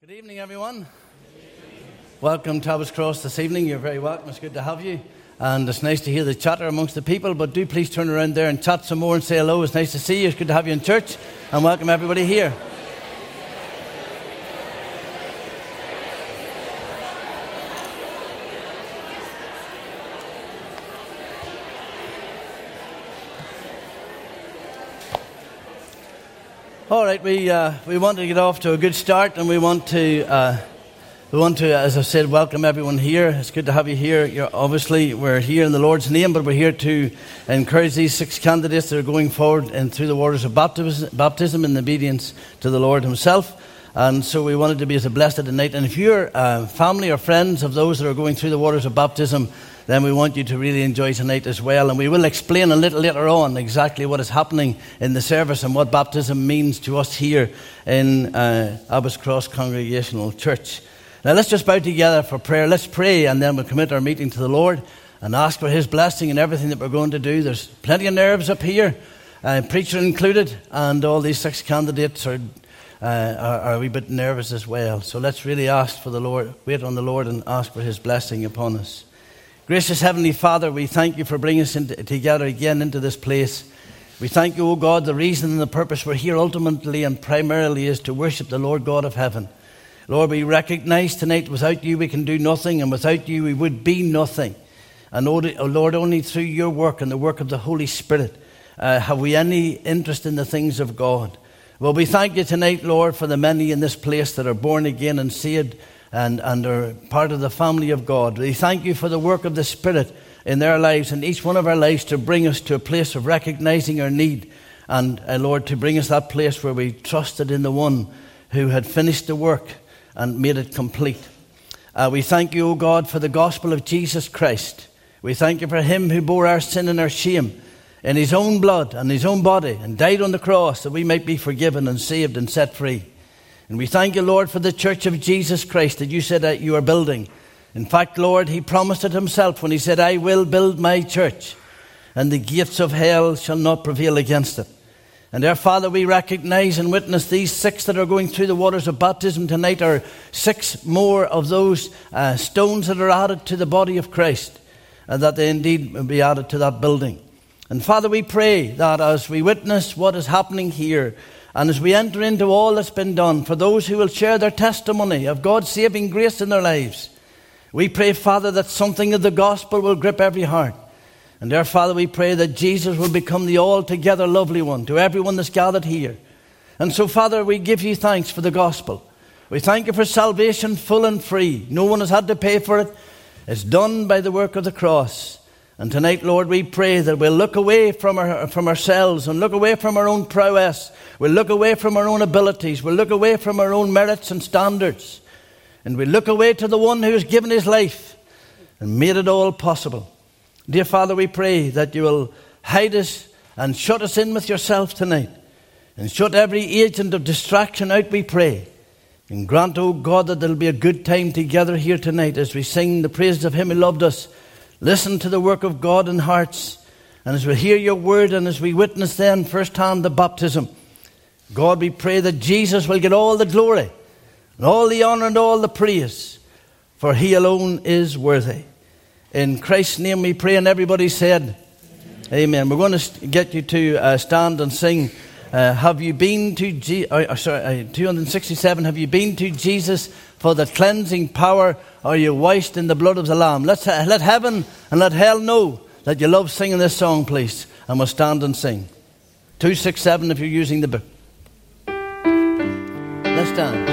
Good evening, everyone. Welcome to Abbot's Cross this evening. You're very welcome. It's good to have you. And it's nice to hear the chatter amongst the people. But do please turn around there and chat some more and say hello. It's nice to see you. It's good to have you in church. And welcome everybody here. All right, we want to get off to a good start, and we want to, as I said, welcome everyone here. It's good to have you here. We're here in the Lord's name, but we're here to encourage these 6 candidates that are going forward and through the waters of baptism in obedience to the Lord Himself. And so we wanted to be as a blessed tonight. And if you're family or friends of those that are going through the waters of baptism, then we want you to really enjoy tonight as well. And we will explain a little later on exactly what is happening in the service and what baptism means to us here in Abbot's Cross Congregational Church. Now let's just bow together for prayer. Let's pray, and then we'll commit our meeting to the Lord and ask for His blessing in everything that we're going to do. There's plenty of nerves up here, preacher included, and all these 6 candidates are a wee bit nervous as well. So let's really ask for the Lord, wait on the Lord and ask for His blessing upon us. Gracious Heavenly Father, we thank You for bringing us together again into this place. We thank You, O God, the reason and the purpose we're here ultimately and primarily is to worship the Lord God of heaven. Lord, we recognize tonight without You we can do nothing, and without You we would be nothing. And Lord, only through Your work and the work of the Holy Spirit have we any interest in the things of God. Well, we thank You tonight, Lord, for the many in this place that are born again and saved and are part of the family of God. We thank You for the work of the Spirit in their lives and each one of our lives to bring us to a place of recognizing our need and, Lord, to bring us that place where we trusted in the one who had finished the work and made it complete. We thank You, O God, for the gospel of Jesus Christ. We thank You for Him who bore our sin and our shame in His own blood and His own body and died on the cross that we might be forgiven and saved and set free. And we thank You, Lord, for the church of Jesus Christ that You said that You are building. In fact, Lord, He promised it Himself when He said, I will build My church, and the gates of hell shall not prevail against it. And our Father, we recognize and witness these 6 that are going through the waters of baptism tonight are 6 more of those stones that are added to the body of Christ, and that they indeed will be added to that building. And Father, we pray that as we witness what is happening here, and as we enter into all that's been done, for those who will share their testimony of God's saving grace in their lives, we pray, Father, that something of the gospel will grip every heart. And there, Father, we pray that Jesus will become the altogether lovely one to everyone that's gathered here. And so, Father, we give You thanks for the gospel. We thank You for salvation full and free. No one has had to pay for it. It's done by the work of the cross. And tonight, Lord, we pray that we'll look away from ourselves and look away from our own prowess. We'll look away from our own abilities. We'll look away from our own merits and standards. And we'll look away to the one who has given His life and made it all possible. Dear Father, we pray that You will hide us and shut us in with Yourself tonight. And shut every agent of distraction out, we pray. And grant, O God, that there'll be a good time together here tonight as we sing the praises of Him who loved us. Listen to the work of God in hearts. And as we hear Your word and as we witness then firsthand the baptism, God, we pray that Jesus will get all the glory and all the honor and all the praise, for He alone is worthy. In Christ's name we pray, and everybody said, Amen. We're going to get you to stand and sing. Have you been to 267? Have you been to Jesus for the cleansing power? Are you washed in the blood of the Lamb? Let heaven and let hell know that you love singing this song, please. And we'll stand and sing. 267 if you're using the book. Let's stand.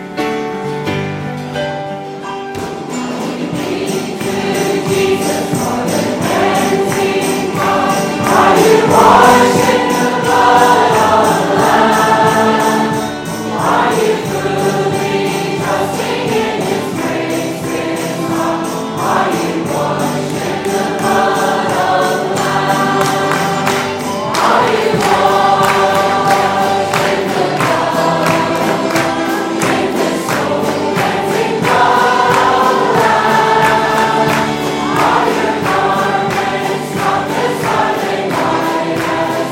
Are you washed in the blood of the Lamb? Are you truly trusting in His grace this long? Are you washed in the blood of the Lamb? Are you washed in the blood, in the soul cleansing blood of the Lamb? Are your garments spotless? Are they white as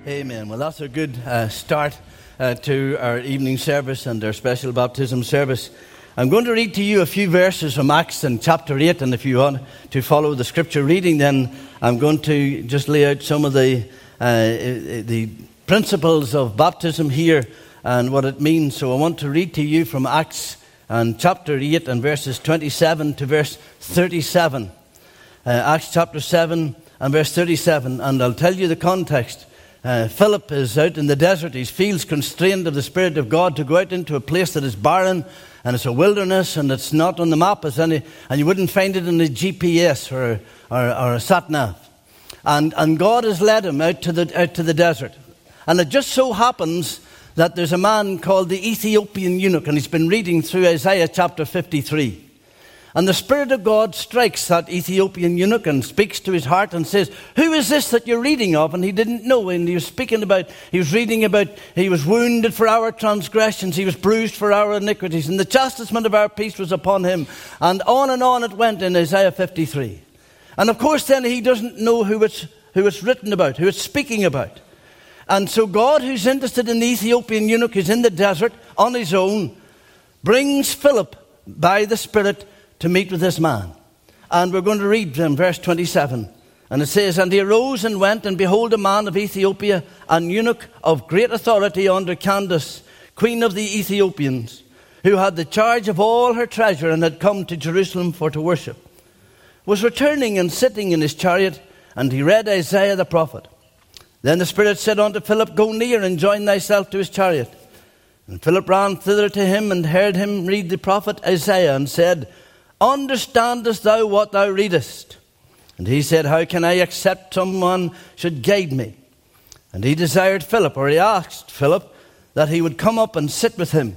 Amen. Well, that's a good start to our evening service and our special baptism service. I'm going to read to you a few verses from Acts in chapter 8, and if you want to follow the scripture reading, then I'm going to just lay out some of the principles of baptism here and what it means. So I want to read to you from Acts and chapter 8 and verses 27 to verse 37. Acts chapter 7 and verse 37, and I'll tell you the context. Philip is out in the desert. He feels constrained of the Spirit of God to go out into a place that is barren, and it's a wilderness, and it's not on the map, and you wouldn't find it in a GPS or a sat-nav. And God has led him out to the desert. And it just so happens that there's a man called the Ethiopian eunuch, and he's been reading through Isaiah chapter 53. And the Spirit of God strikes that Ethiopian eunuch and speaks to his heart and says, "Who is this that you're reading of?" And he didn't know. And he was reading about, he was wounded for our transgressions, he was bruised for our iniquities, and the chastisement of our peace was upon him. And on it went in Isaiah 53. And of course then he doesn't know who it's written about, who it's speaking about. And so God, who's interested in the Ethiopian eunuch, who's in the desert on his own, brings Philip by the Spirit to meet with this man. And we're going to read from verse 27. And it says, "And he arose and went, and behold, a man of Ethiopia, an eunuch of great authority under Candace, queen of the Ethiopians, who had the charge of all her treasure and had come to Jerusalem for to worship, was returning and sitting in his chariot, and he read Isaiah the prophet. Then the Spirit said unto Philip, Go near and join thyself to his chariot. And Philip ran thither to him and heard him read the prophet Isaiah, and said, Understandest thou what thou readest? And he said, How can I except someone should guide me? And he desired Philip, or he asked Philip, that he would come up and sit with him.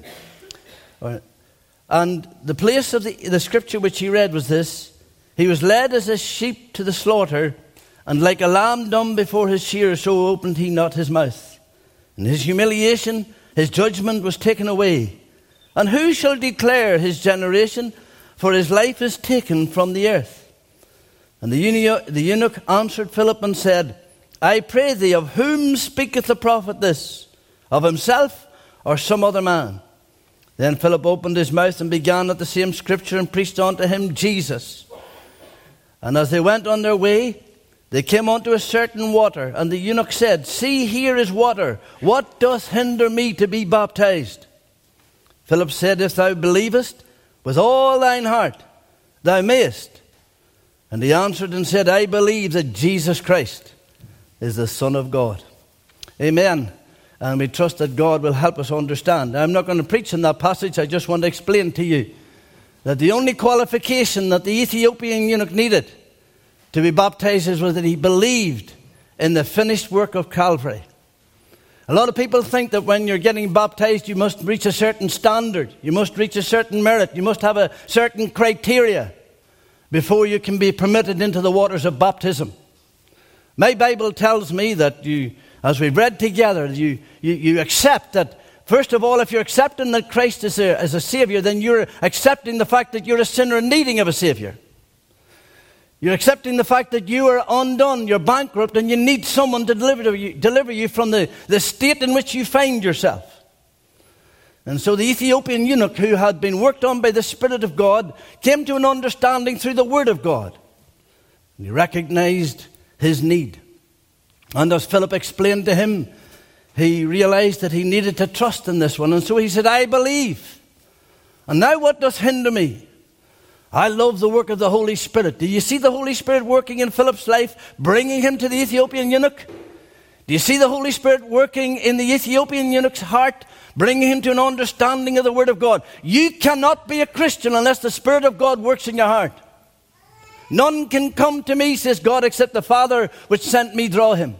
And the place of the scripture which he read was this: He was led as a sheep to the slaughter, and like a lamb dumb before his shearer, so opened he not his mouth. In his humiliation, his judgment was taken away. And who shall declare his generation? For his life is taken from the earth. And the eunuch answered Philip and said, I pray thee, of whom speaketh the prophet this? Of himself or some other man? Then Philip opened his mouth and began at the same scripture and preached unto him Jesus. And as they went on their way, they came unto a certain water, and the eunuch said, See, here is water. What doth hinder me to be baptized? Philip said, If thou believest with all thine heart, thou mayest. And he answered and said, I believe that Jesus Christ is the Son of God. Amen. And we trust that God will help us understand. I'm not going to preach in that passage. I just want to explain to you that the only qualification that the Ethiopian eunuch needed to be baptized was that he believed in the finished work of Calvary. A lot of people think that when you're getting baptized, you must reach a certain standard. You must reach a certain merit. You must have a certain criteria before you can be permitted into the waters of baptism. My Bible tells me that you, as we've read together, you accept that, first of all, if you're accepting that Christ is a Savior, then you're accepting the fact that you're a sinner needing of a Savior. You're accepting the fact that you are undone, you're bankrupt, and you need someone to deliver you from the state in which you find yourself. And so the Ethiopian eunuch, who had been worked on by the Spirit of God, came to an understanding through the Word of God. And he recognized his need. And as Philip explained to him, he realized that he needed to trust in this one. And so he said, I believe. And now what doth hinder me? I love the work of the Holy Spirit. Do you see the Holy Spirit working in Philip's life, bringing him to the Ethiopian eunuch? Do you see the Holy Spirit working in the Ethiopian eunuch's heart, bringing him to an understanding of the Word of God? You cannot be a Christian unless the Spirit of God works in your heart. None can come to me, says God, except the Father which sent me draw him.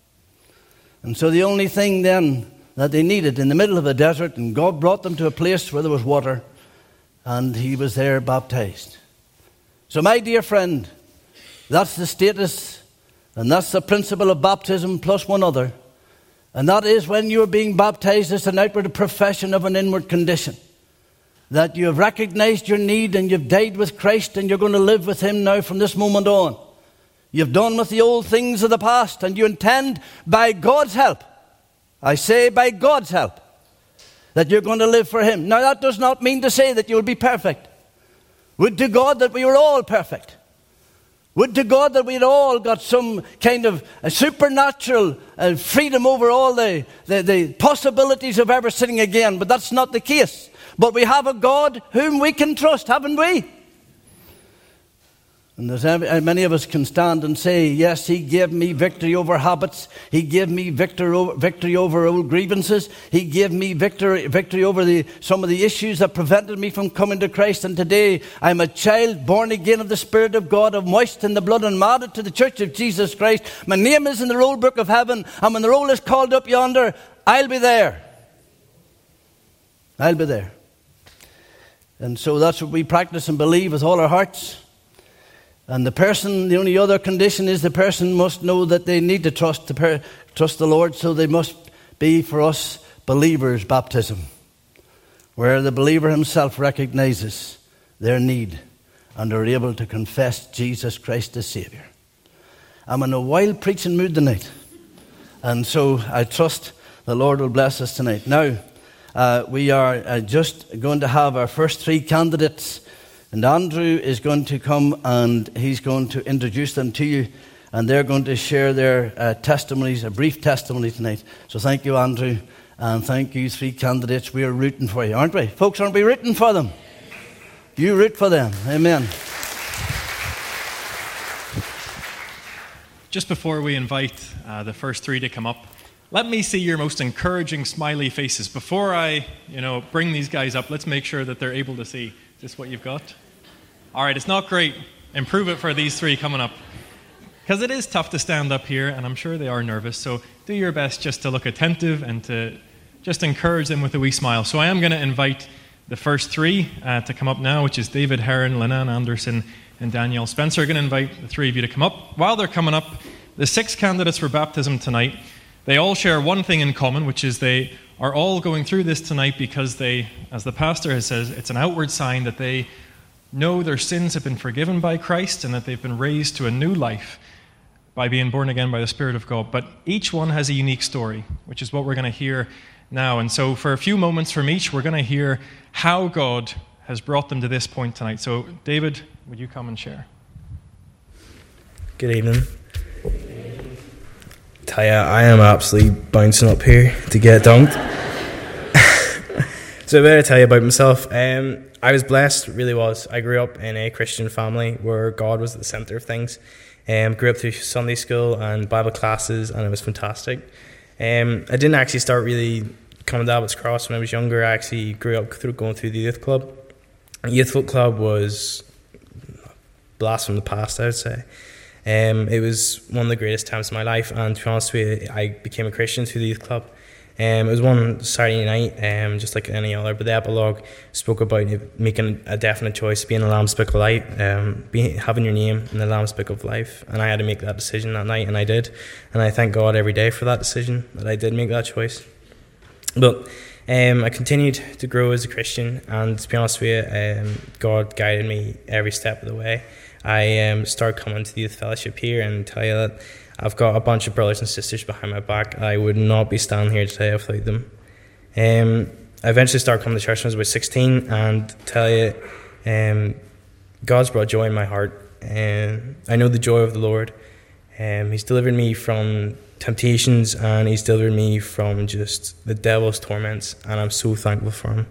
And so the only thing then that they needed in the middle of the desert, and God brought them to a place where there was water, and he was there baptized. So my dear friend, that's the status and that's the principle of baptism plus one other. And that is, when you're being baptized, it's an outward profession of an inward condition. That you have recognized your need and you've died with Christ and you're going to live with him now from this moment on. You've done with the old things of the past, and you intend, by God's help, I say by God's help, that you're going to live for Him. Now, that does not mean to say that you'll be perfect. Would to God that we were all perfect. Would to God that we'd all got some kind of a supernatural freedom over all the possibilities of ever sinning again. But that's not the case. But we have a God whom we can trust, haven't we? And there's many of us can stand and say, yes, He gave me victory over habits. He gave me victory over old grievances. He gave me victory over some of the issues that prevented me from coming to Christ. And today I'm a child born again of the Spirit of God. I'm washed in the blood and married to the Church of Jesus Christ. My name is in the roll book of heaven. And when the roll is called up yonder, I'll be there. I'll be there. And so that's what we practice and believe with all our hearts. And the only other condition is the person must know that they need to trust the Lord, so they must be, for us believers, baptism, where the believer himself recognizes their need and are able to confess Jesus Christ as Savior. I'm in a wild preaching mood tonight, and so I trust the Lord will bless us tonight. Now, we are just going to have our first three candidates. And Andrew is going to come and he's going to introduce them to you. And they're going to share their testimonies, a brief testimony tonight. So thank you, Andrew. And thank you, three candidates. We are rooting for you, aren't we? Folks, aren't we rooting for them? You root for them. Amen. Just before we invite the first three to come up, let me see your most encouraging smiley faces. Before I, bring these guys up, let's make sure that they're able to see. Is this what you've got? All right, it's not great. Improve it for these three coming up. Because it is tough to stand up here, and I'm sure they are nervous. So do your best just to look attentive and to just encourage them with a wee smile. So I am going to invite the first three to come up now, which is David Heron, Lynanne Anderson, and Danielle Spencer. I'm going to invite the three of you to come up. While they're coming up, the 6 candidates for baptism tonight, they all share one thing in common, which is they are all going through this tonight because they, as the pastor has said, it's an outward sign that they know their sins have been forgiven by Christ and that they've been raised to a new life by being born again by the Spirit of God. But each one has a unique story, which is what we're going to hear now. And so for a few moments from each, we're going to hear how God has brought them to this point tonight. So David, would you come and share? Good evening. Tell ya, I am absolutely bouncing up here to get dunked. So I better tell you about myself. I was blessed, really was. I grew up in a Christian family where God was at the centre of things. Grew up through Sunday school and Bible classes, and it was fantastic. I didn't actually start really coming to Abbott's Cross when I was younger. I actually grew up going through the youth club. The youth club was a blast from the past, I would say. It was one of the greatest times of my life, and to be honest with you, I became a Christian through the youth club. It was one Saturday night, just like any other, but the epilogue spoke about making a definite choice, being a Lamb's Book of Life, having your name in the Lamb's Book of Life, and I had to make that decision that night, and I did, and I thank God every day for that decision, that I did make that choice. But I continued to grow as a Christian, and to be honest with you, God guided me every step of the way. I started coming to the youth fellowship here, and tell you that I've got a bunch of brothers and sisters behind my back. I would not be standing here today without them. I eventually started coming to church when I was about 16, and tell you, God's brought joy in my heart. I know the joy of the Lord. He's delivered me from temptations, and He's delivered me from just the devil's torments, and I'm so thankful for Him.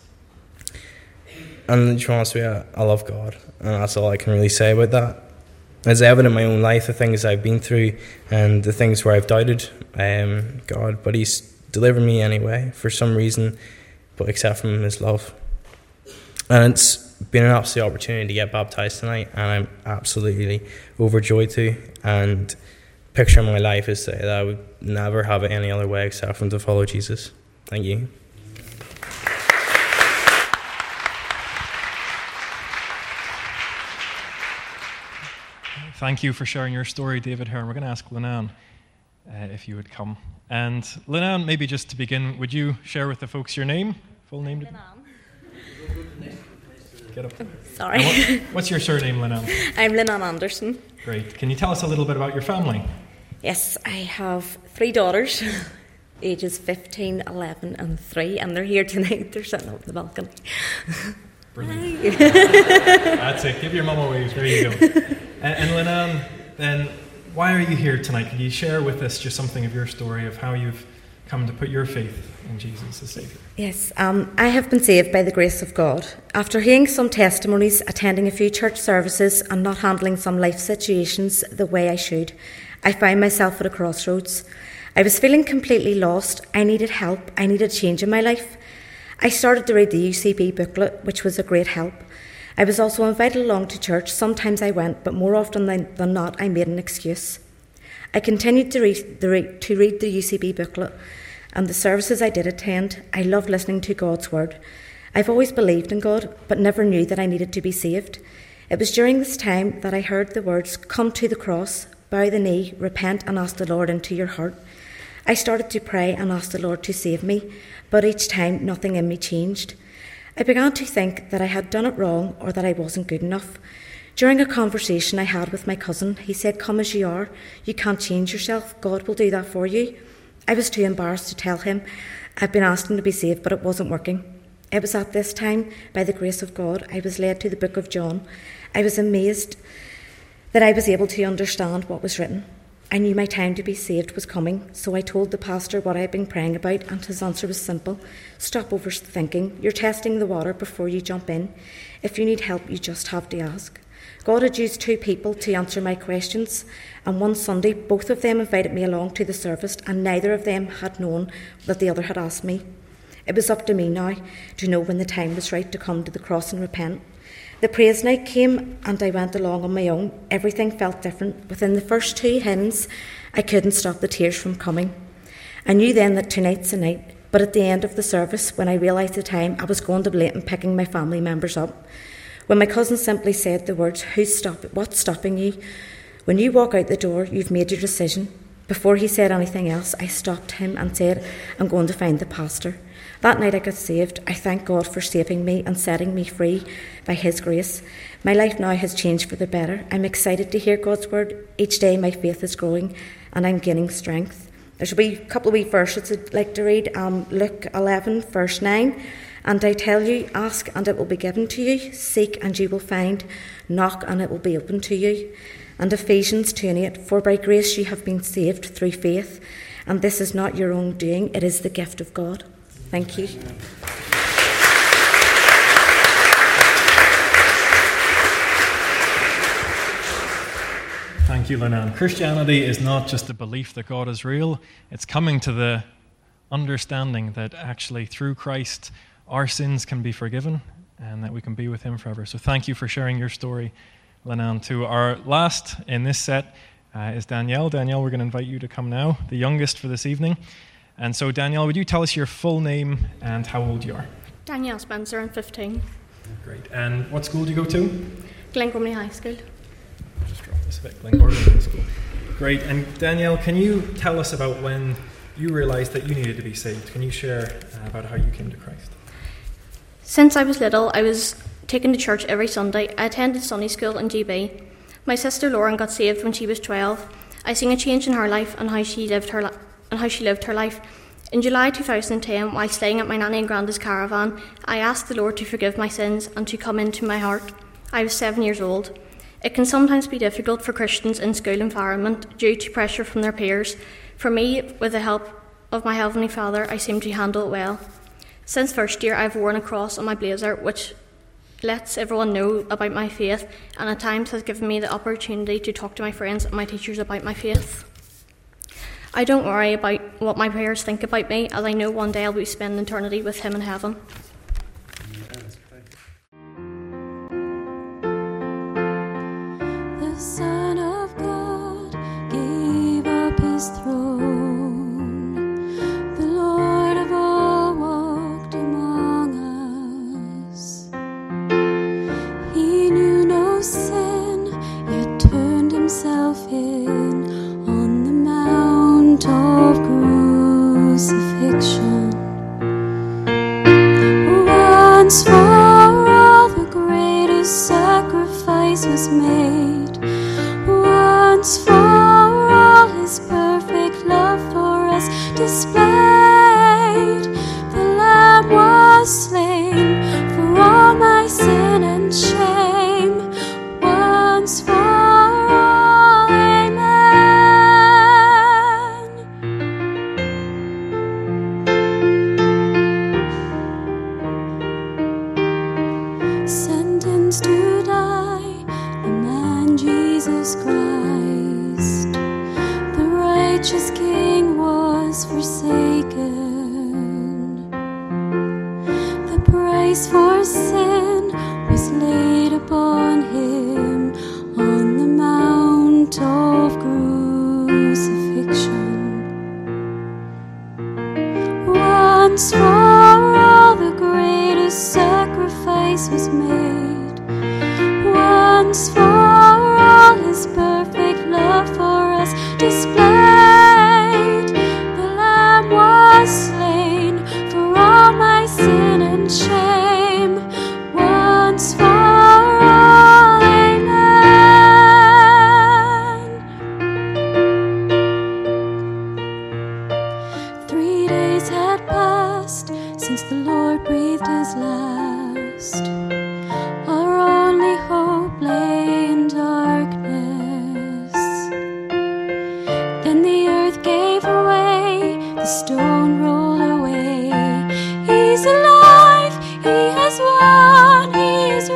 And to be honest with you, I love God, and that's all I can really say about that. It's evident in my own life, the things I've been through and the things where I've doubted God, but He's delivered me anyway for some reason, but except from His love. And it's been an absolute opportunity to get baptized tonight, and I'm absolutely overjoyed to. And picture in my life is that I would never have it any other way except from to follow Jesus. Thank you. Thank you for sharing your story, David Heron. We're going to ask Lynanne if you would come. And Lynanne, maybe just to begin, would you share with the folks your name, full name? Lynanne. Get up. Sorry. What's your surname, Lynanne? I'm Lynanne Anderson. Great. Can you tell us a little bit about your family? Yes, I have 3 daughters, ages 15, 11 and 3, and they're here tonight. They're sitting up the balcony. Brilliant. That's it. Give your mum a wave. There you go. And Linan, then, why are you here tonight? Can you share with us just something of your story of how you've come to put your faith in Jesus as Saviour? Yes, I have been saved by the grace of God. After hearing some testimonies, attending a few church services and not handling some life situations the way I should, I found myself at a crossroads. I was feeling completely lost. I needed help. I needed change in my life. I started to read the UCB booklet, which was a great help. I was also invited along to church. Sometimes I went, but more often than not, I made an excuse. I continued to read the UCB booklet and the services I did attend. I loved listening to God's word. I've always believed in God, but never knew that I needed to be saved. It was during this time that I heard the words, "Come to the cross, bow the knee, repent and ask the Lord into your heart." I started to pray and ask the Lord to save me, but each time nothing in me changed. I began to think that I had done it wrong or that I wasn't good enough. During a conversation I had with my cousin, he said, "Come as you are. You can't change yourself. God will do that for you." I was too embarrassed to tell him I'd been asking to be saved, but it wasn't working. It was at this time, by the grace of God, I was led to the book of John. I was amazed that I was able to understand what was written. I knew my time to be saved was coming, so I told the pastor what I had been praying about, and his answer was simple. Stop overthinking. You're testing the water before you jump in. If you need help, you just have to ask. God had used 2 people to answer my questions, and one Sunday both of them invited me along to the service, and neither of them had known that the other had asked me. It was up to me now to know when the time was right to come to the cross and repent. The praise night came and I went along on my own. Everything felt different. Within the first 2 hymns, I couldn't stop the tears from coming. I knew then that tonight's the night, but at the end of the service, when I realised the time, I was going to be late and picking my family members up. When my cousin simply said the words, "What's stopping you? When you walk out the door, you've made your decision." Before he said anything else, I stopped him and said, "I'm going to find the pastor." That night I got saved. I thank God for saving me and setting me free by his grace. My life now has changed for the better. I'm excited to hear God's word. Each day my faith is growing and I'm gaining strength. There's a couple of wee verses I'd like to read. Luke 11, verse 9. "And I tell you, ask and it will be given to you. Seek and you will find. Knock and it will be opened to you." And Ephesians 2:8. "For by grace you have been saved through faith. And this is not your own doing. It is the gift of God." Thank you. Thank you, Linan. Christianity is not just a belief that God is real. It's coming to the understanding that actually through Christ our sins can be forgiven and that we can be with him forever. So thank you for sharing your story, Linan. To our last in this set is Danielle. Danielle, we're going to invite you to come now, the youngest for this evening. And so, Danielle, would you tell us your full name and how old you are? Danielle Spencer, I'm 15. Great. And what school do you go to? Glengormley High School. Just drop this a bit. Glengormley High School. Great. And Danielle, can you tell us about when you realised that you needed to be saved? Can you share about how you came to Christ? Since I was little, I was taken to church every Sunday. I attended Sunday school in GB. My sister Lauren got saved when she was 12. I seen a change in her life and how she lived her life. In July 2010, while staying at my nanny and granddad's caravan, I asked the Lord to forgive my sins and to come into my heart. I was 7 years old. It can sometimes be difficult for Christians in school environment due to pressure from their peers. For me, with the help of my Heavenly Father, I seem to handle it well. Since first year, I've worn a cross on my blazer, which lets everyone know about my faith, and at times has given me the opportunity to talk to my friends and my teachers about my faith. I don't worry about what my prayers think about me, as I know one day I'll be spending eternity with him in heaven. The Son of God gave up his throne. The Lord of all walked among us. He knew no sin, yet turned himself in on the mount of crucifixion. Once for all, the greatest sacrifice was made. displayed. The Lamb was slain for all my sin and shame, once for all. Amen. Sentenced to die, the man Jesus Christ, the righteous King, was forsaken. The price for sin was laid upon him on the mount of crucifixion. Once for all, the greatest sacrifice was made. Once for all, his perfect love for us displayed. The Lamb was slain for all my sin and shame, once for all. Amen. 3 days had passed since the Lord breathed his last. Our only hope lay in darkness. Then the earth gave way, the stone rolled away. He's alive, he has won, he is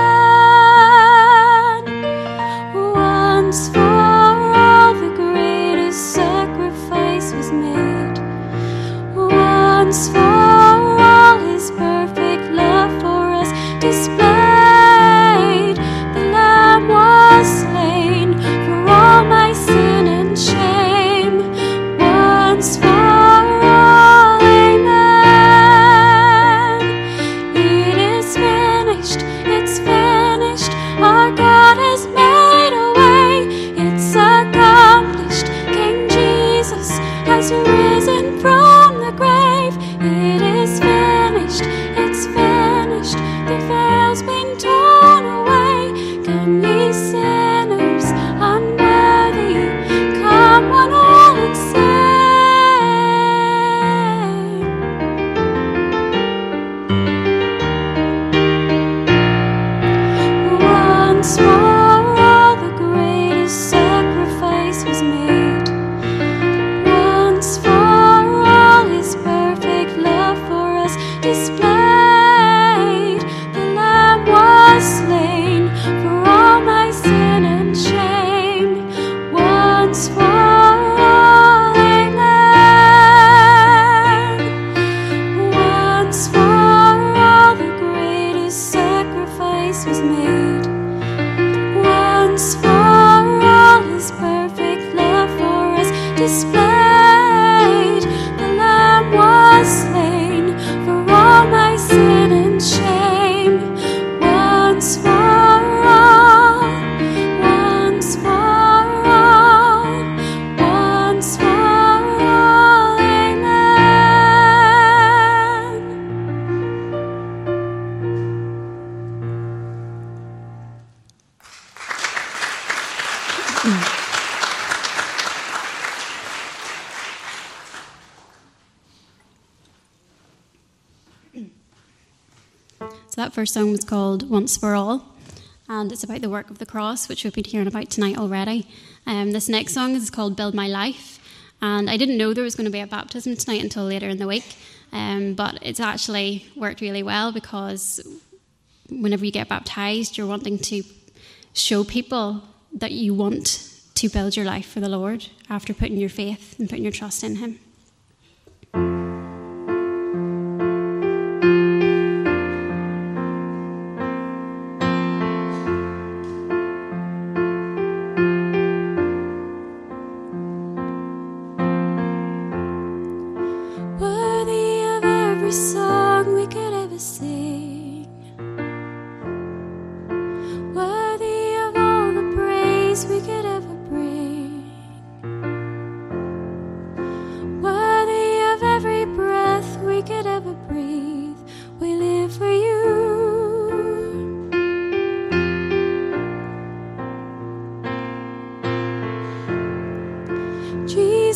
risen. Once for all, the greatest sacrifice was made. Once for all, his perfect love for us displayed. The Lamb was slain for all my sin and shame, once for all. Amen. It is finished, it's finished. Our God has made a way. It's accomplished. King Jesus has risen from the grave. It is finished, it's finished. The veil's been torn away. Come ye sinners unworthy, come one all and say, once for all, the greatest sacrifice was made. Once for all, his perfect love for us displayed. The Lamb was slain for all my sin and shame, once for all. Amen. Once for all, the greatest sacrifice was made. Once for all, his perfect love for us displayed. The Lamb was slain for all my sin and shame, once for all, once for all, once for all. Amen. So that first song was called Once for All, and it's about the work of the cross, which we've been hearing about tonight already. This next song is called Build My Life, and I didn't know there was going to be a baptism tonight until later in the week, but it's actually worked really well, because whenever you get baptised, you're wanting to show people that you want to build your life for the Lord after putting your faith and putting your trust in him. Worthy of every song we could ever sing, worthy of all the praise we could ever bring,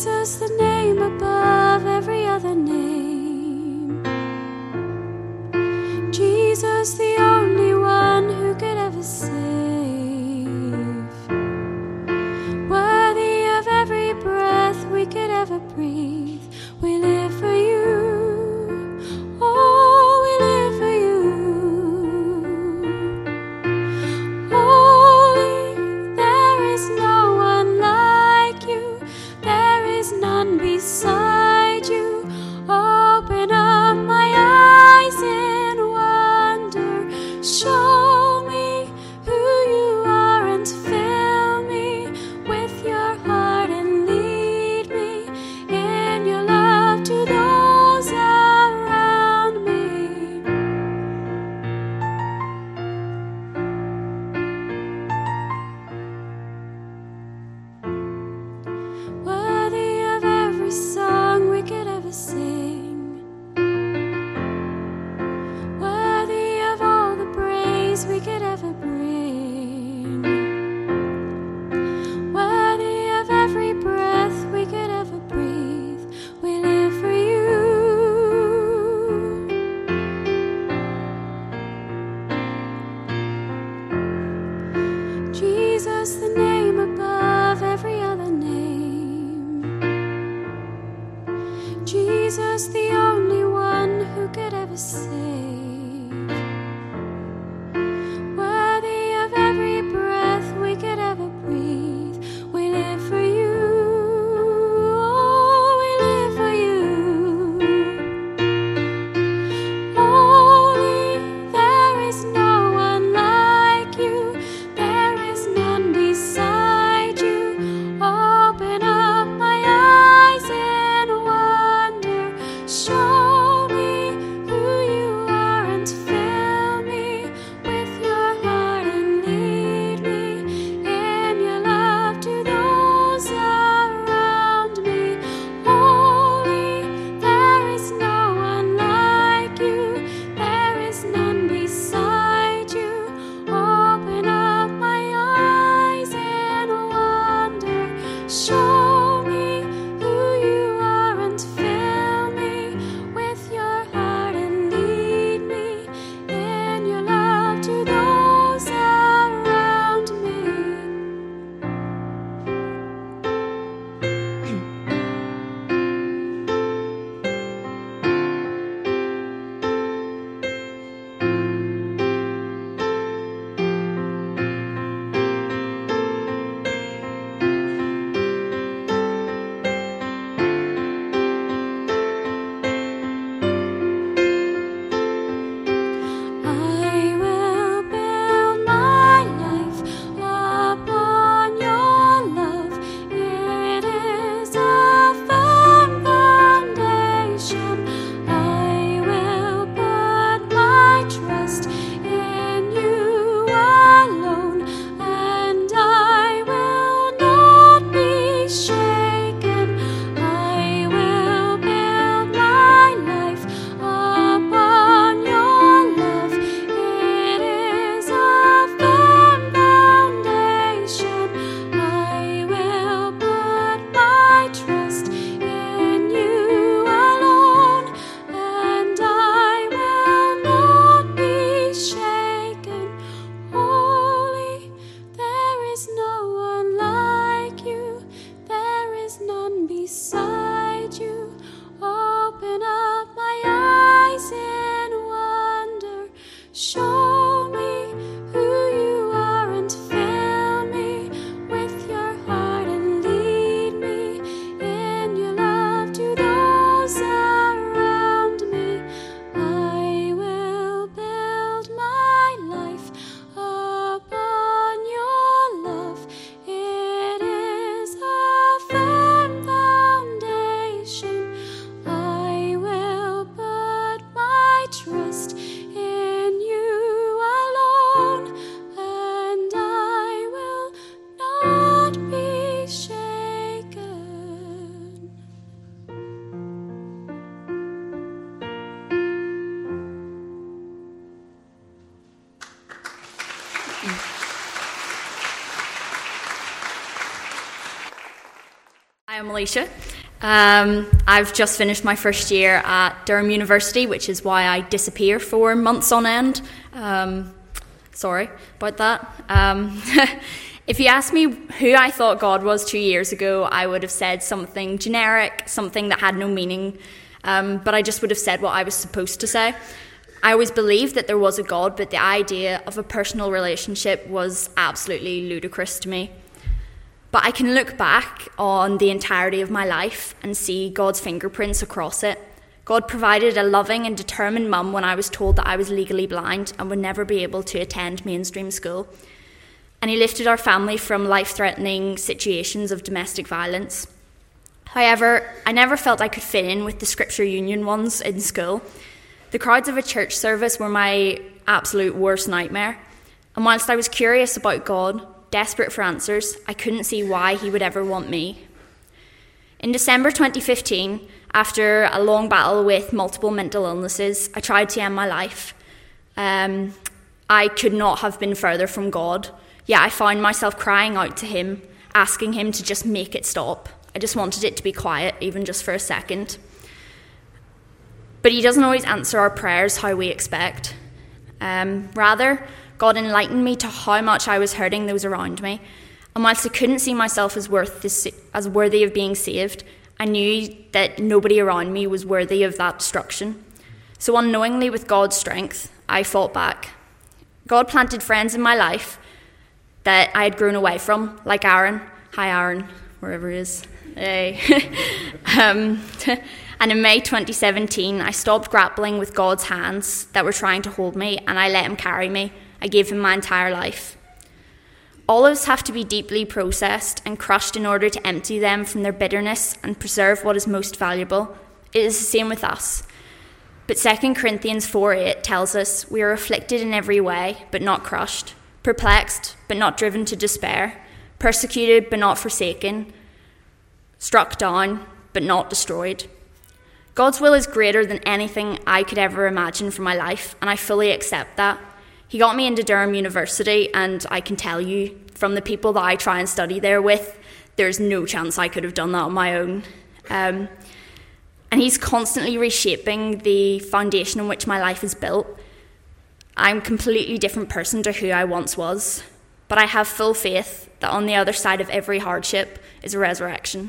Jesus, the name above every other name. Jesus, the only one who could ever save. Worthy of every breath we could ever breathe. We live for you. Oh, we live for you. Holy, there is no one like you. There is none beside you. Open up my eyes in wonder. Show me who you are and fill me with your heart and lead me in your love to those around me. Worthy of every song we could ever sing. Worthy of all the praise we could ever bring. Worthy of every breath we could ever breathe. We live for you. Jesus, the name above every other name. Jesus, the only one who could ever save. Worthy of every breath we could ever breathe. We live for you. Oh, we live for you. Holy, there is no one like you. There is none beside you. Open up my eyes in wonder. Show me who you are and fill me with your heart and lead me in your love to those around me. Holy, there is no one like you. There is none beside you. Open up my eyes in wonder. Show me who you are and fill me with your heart and lead me in your love to those around me. I will build my life upon your love. It is a firm foundation. I will put my trust in you alone, and I will not be shaken. I will build my life upon your love. It is a firm foundation. I will put my trust in you alone, and I will not be shaken. Holy, there is no one like you. There is none beside you. Open up my eyes in wonder. Show me who you are and fill me with your heart and lead me in your love to those around me. I will build my life upon your love. It is a firm foundation. I will put my trust in you alone, and I will not be shaken. I'm Alicia, I've just finished my first year at Durham University, which is why I disappear for months on end. Sorry about that. If you asked me who I thought God was 2 years ago, I would have said something generic, something that had no meaning, but I just would have said what I was supposed to say. I always believed that there was a God, but the idea of a personal relationship was absolutely ludicrous to me. But I can look back on the entirety of my life and see God's fingerprints across it. God provided a loving and determined mum when I was told that I was legally blind and would never be able to attend mainstream school. And he lifted our family from life-threatening situations of domestic violence. However, I never felt I could fit in with the Scripture Union ones in school. The crowds of a church service were my absolute worst nightmare. And whilst I was curious about God, desperate for answers, I couldn't see why he would ever want me. In December 2015, after a long battle with multiple mental illnesses, I tried to end my life. I could not have been further from God. Yet I found myself crying out to him, asking him to just make it stop. I just wanted it to be quiet, even just for a second. But he doesn't always answer our prayers how we expect. Rather, God enlightened me to how much I was hurting those around me. And whilst I couldn't see myself as worthy of being saved, I knew that nobody around me was worthy of that destruction. So unknowingly, with God's strength, I fought back. God planted friends in my life that I had grown away from, like Aaron. Hi, Aaron, wherever he is. Hey. And in May 2017, I stopped grappling with God's hands that were trying to hold me, and I let him carry me. I gave him my entire life. Olives have to be deeply processed and crushed in order to empty them from their bitterness and preserve what is most valuable. It is the same with us. But 2 Corinthians 4:8 tells us we are afflicted in every way, but not crushed, perplexed, but not driven to despair, persecuted, but not forsaken, struck down, but not destroyed. God's will is greater than anything I could ever imagine for my life, and I fully accept that. He got me into Durham University, and I can tell you, from the people that I try and study there with, there's no chance I could have done that on my own. And he's constantly reshaping the foundation on which my life is built. I'm a completely different person to who I once was, but I have full faith that on the other side of every hardship is a resurrection.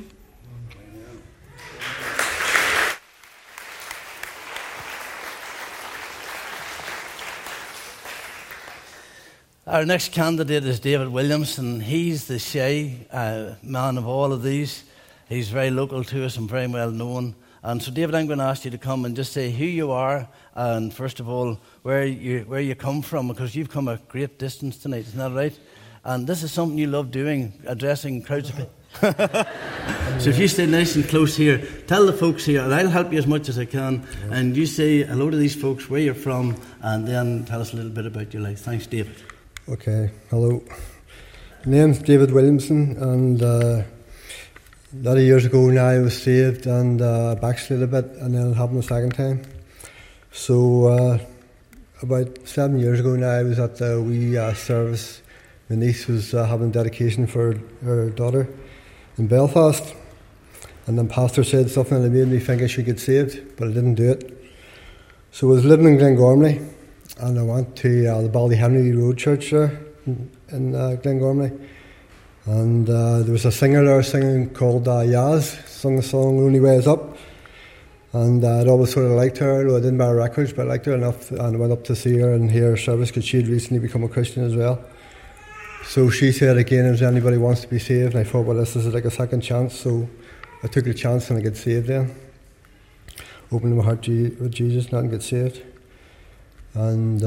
Our next candidate is David Williams, and he's the shy man of all of these. He's very local to us and very well known. And so, David, I'm going to ask you to come and just say who you are, and first of all, where you come from, because you've come a great distance tonight, isn't that right? And this is something you love doing, addressing crowds of people. So if you stay nice and close here, tell the folks here, and I'll help you as much as I can, and you say hello to these folks, where you're from, and then tell us a little bit about your life. Thanks, David. Okay, hello. My name's David Williamson, and a lot of years ago now I was saved and backslid a bit, and then it happened a second time. So about 7 years ago now I was at the wee service. My niece was having dedication for her daughter in Belfast, and then pastor said something that made me think I should get saved, but I didn't do it. So I was living in Glengormley, and I went to the Ballyhenry Road Church there in Glengormley, and there was a singer there singing called Yaz, sung the song "The Only Way Is Up," and I'd always sort of liked her, though I didn't buy records, but I liked her enough, and I went up to see her and hear her service because she had recently become a Christian as well. So she said again, if anybody wants to be saved, and I thought, well, this is like a second chance, so I took the chance and I got saved then. Opened my heart with Jesus and got saved. And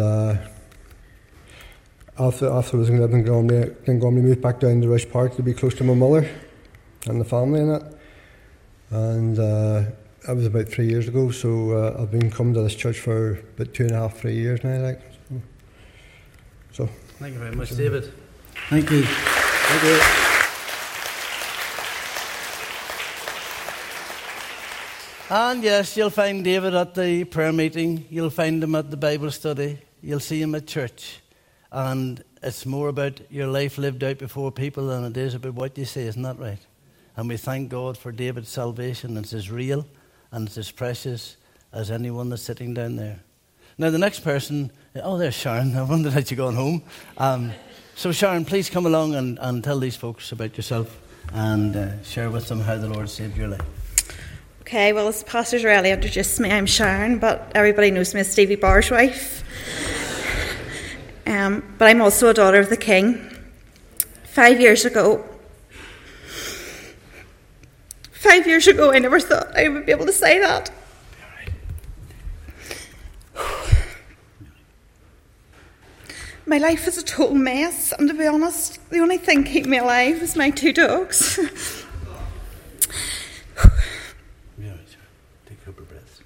after I was going to live in Glengormley, moved back down to Rush Park to be close to my mother and the family and that. And that was about 3 years ago, so I've been coming to this church for about 2.5, 3 years now. Like. So. Thank you very much, David. Thank you. Thank you. And yes, you'll find David at the prayer meeting. You'll find him at the Bible study. You'll see him at church. And it's more about your life lived out before people than it is about what you say. Isn't that right? And we thank God for David's salvation. It's as real and it's as precious as anyone that's sitting down there. Now, the next person, oh, there's Sharon. I wondered had you gone home. So, Sharon, please come along and tell these folks about yourself and share with them how the Lord saved your life. Okay, well, as the pastors really introduced me, I'm Sharon, but everybody knows me as Stevie Barr's wife. But I'm also a daughter of the King. 5 years ago, I never thought I would be able to say that. My life is a total mess, and to be honest, the only thing keeping me alive is my 2 dogs. Take a couple of breaths.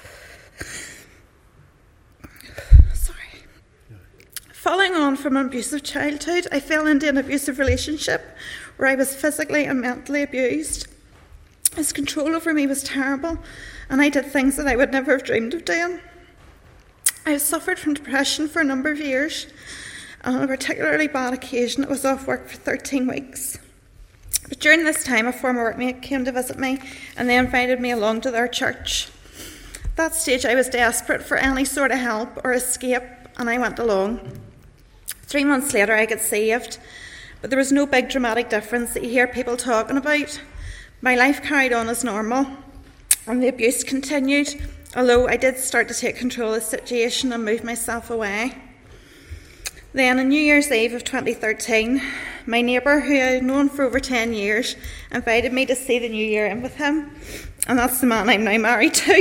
Sorry. Following on from an abusive childhood, I fell into an abusive relationship where I was physically and mentally abused. His control over me was terrible, and I did things that I would never have dreamed of doing. I have suffered from depression for a number of years, and on a particularly bad occasion, I was off work for 13 weeks. But during this time, a former workmate came to visit me, and they invited me along to their church. At that stage, I was desperate for any sort of help or escape, and I went along. 3 months later, I got saved, but there was no big dramatic difference that you hear people talking about. My life carried on as normal, and the abuse continued, although I did start to take control of the situation and move myself away. Then, on New Year's Eve of 2013, my neighbour, who I had known for over 10 years, invited me to see the new year in with him, and that's the man I'm now married to.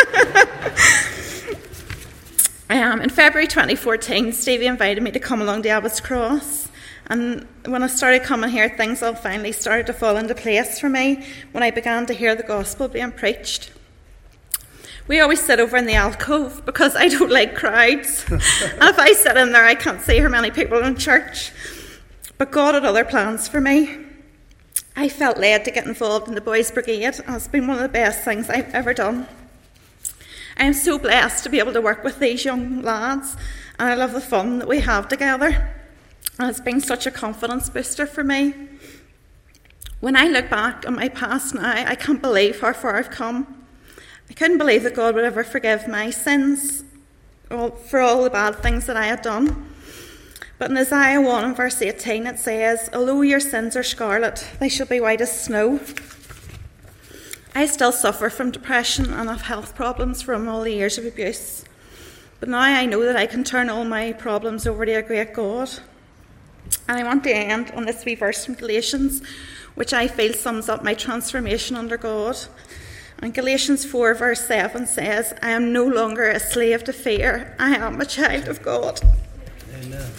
In February 2014, Stevie invited me to come along to Abbott's Cross. And when I started coming here, things all finally started to fall into place for me when I began to hear the gospel being preached. We always sit over in the alcove because I don't like crowds. And if I sit in there, I can't see how many people in church. But God had other plans for me. I felt led to get involved in the Boys Brigade, and it's been one of the best things I've ever done. I am so blessed to be able to work with these young lads, and I love the fun that we have together. And it's been such a confidence booster for me. When I look back on my past now, I can't believe how far I've come. I couldn't believe that God would ever forgive my sins for all the bad things that I had done. But in Isaiah 1 and verse 18 it says, "Although your sins are scarlet, they shall be white as snow." I still suffer from depression and have health problems from all the years of abuse. But now I know that I can turn all my problems over to a great God. And I want to end on this wee verse from Galatians, which I feel sums up my transformation under God. And Galatians 4 verse 7 says, "I am no longer a slave to fear. I am a child of God." Amen.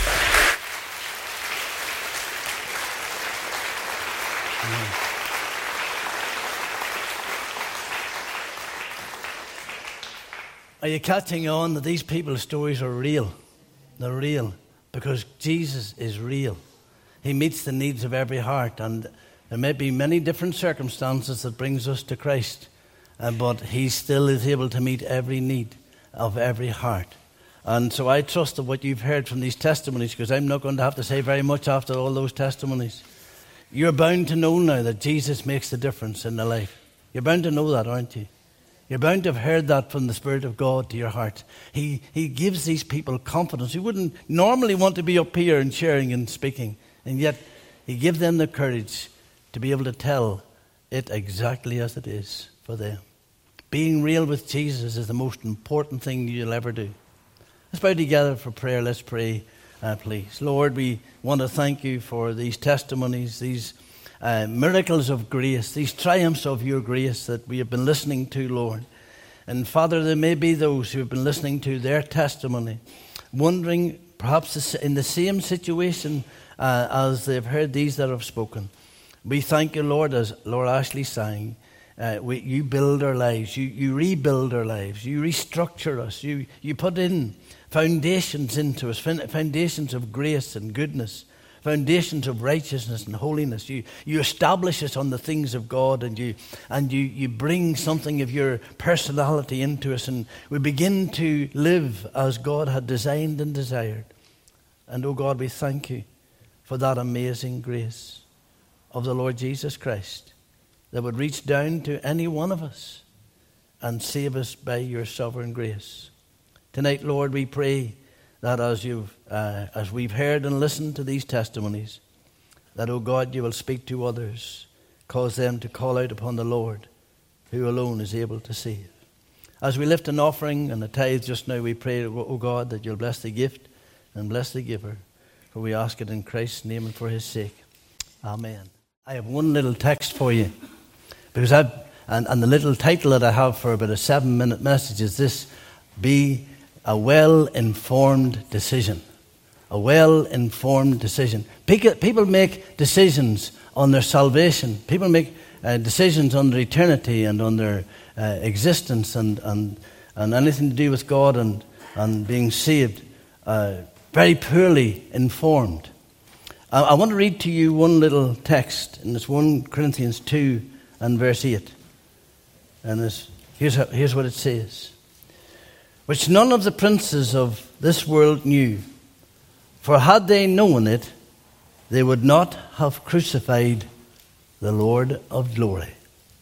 Amen. Are you catching on that these people's stories are real? They're real. Because Jesus is real. He meets the needs of every heart, and there may be many different circumstances that brings us to Christ, but He still is able to meet every need of every heart. And so I trust that what you've heard from these testimonies, because I'm not going to have to say very much after all those testimonies, you're bound to know now that Jesus makes the difference in the life. You're bound to know that, aren't you? You're bound to have heard that from the Spirit of God to your heart. He gives these people confidence. Who wouldn't normally want to be up here and sharing and speaking, and yet He gives them the courage to be able to tell it exactly as it is for them. Being real with Jesus is the most important thing you'll ever do. Let's bow together for prayer. Let's pray, please. Lord, we want to thank You for these testimonies, these miracles of grace, these triumphs of Your grace that we have been listening to, Lord. And Father, there may be those who have been listening to their testimony, wondering perhaps in the same situation as they've heard these that have spoken. We thank You, Lord, as Lord Ashley sang, You build our lives, you rebuild our lives, You restructure us, you put in foundations into us, foundations of grace and goodness, foundations of righteousness and holiness. You establish us on the things of God, and you bring something of Your personality into us, and we begin to live as God had designed and desired. And oh God, we thank You for that amazing grace. of the Lord Jesus Christ that would reach down to any one of us and save us by your sovereign grace. Tonight, Lord, we pray that as we've heard and listened to these testimonies, that, O God, you will speak to others, cause them to call out upon the Lord, who alone is able to save. As we lift an offering and a tithe just now, we pray, O God, that you'll bless the gift and bless the giver, for we ask it in Christ's name and for his sake. Amen. I have one little text for you, because and the little title that I have for about a 7-minute message is this: be a well-informed decision. A well-informed decision. People make decisions on their salvation. People make decisions on their eternity and on their existence and anything to do with God and being saved, very poorly informed. I want to read to you one little text, and it's 1 Corinthians 2 and verse 8. And here's what it says. Which none of the princes of this world knew, for had they known it, they would not have crucified the Lord of glory.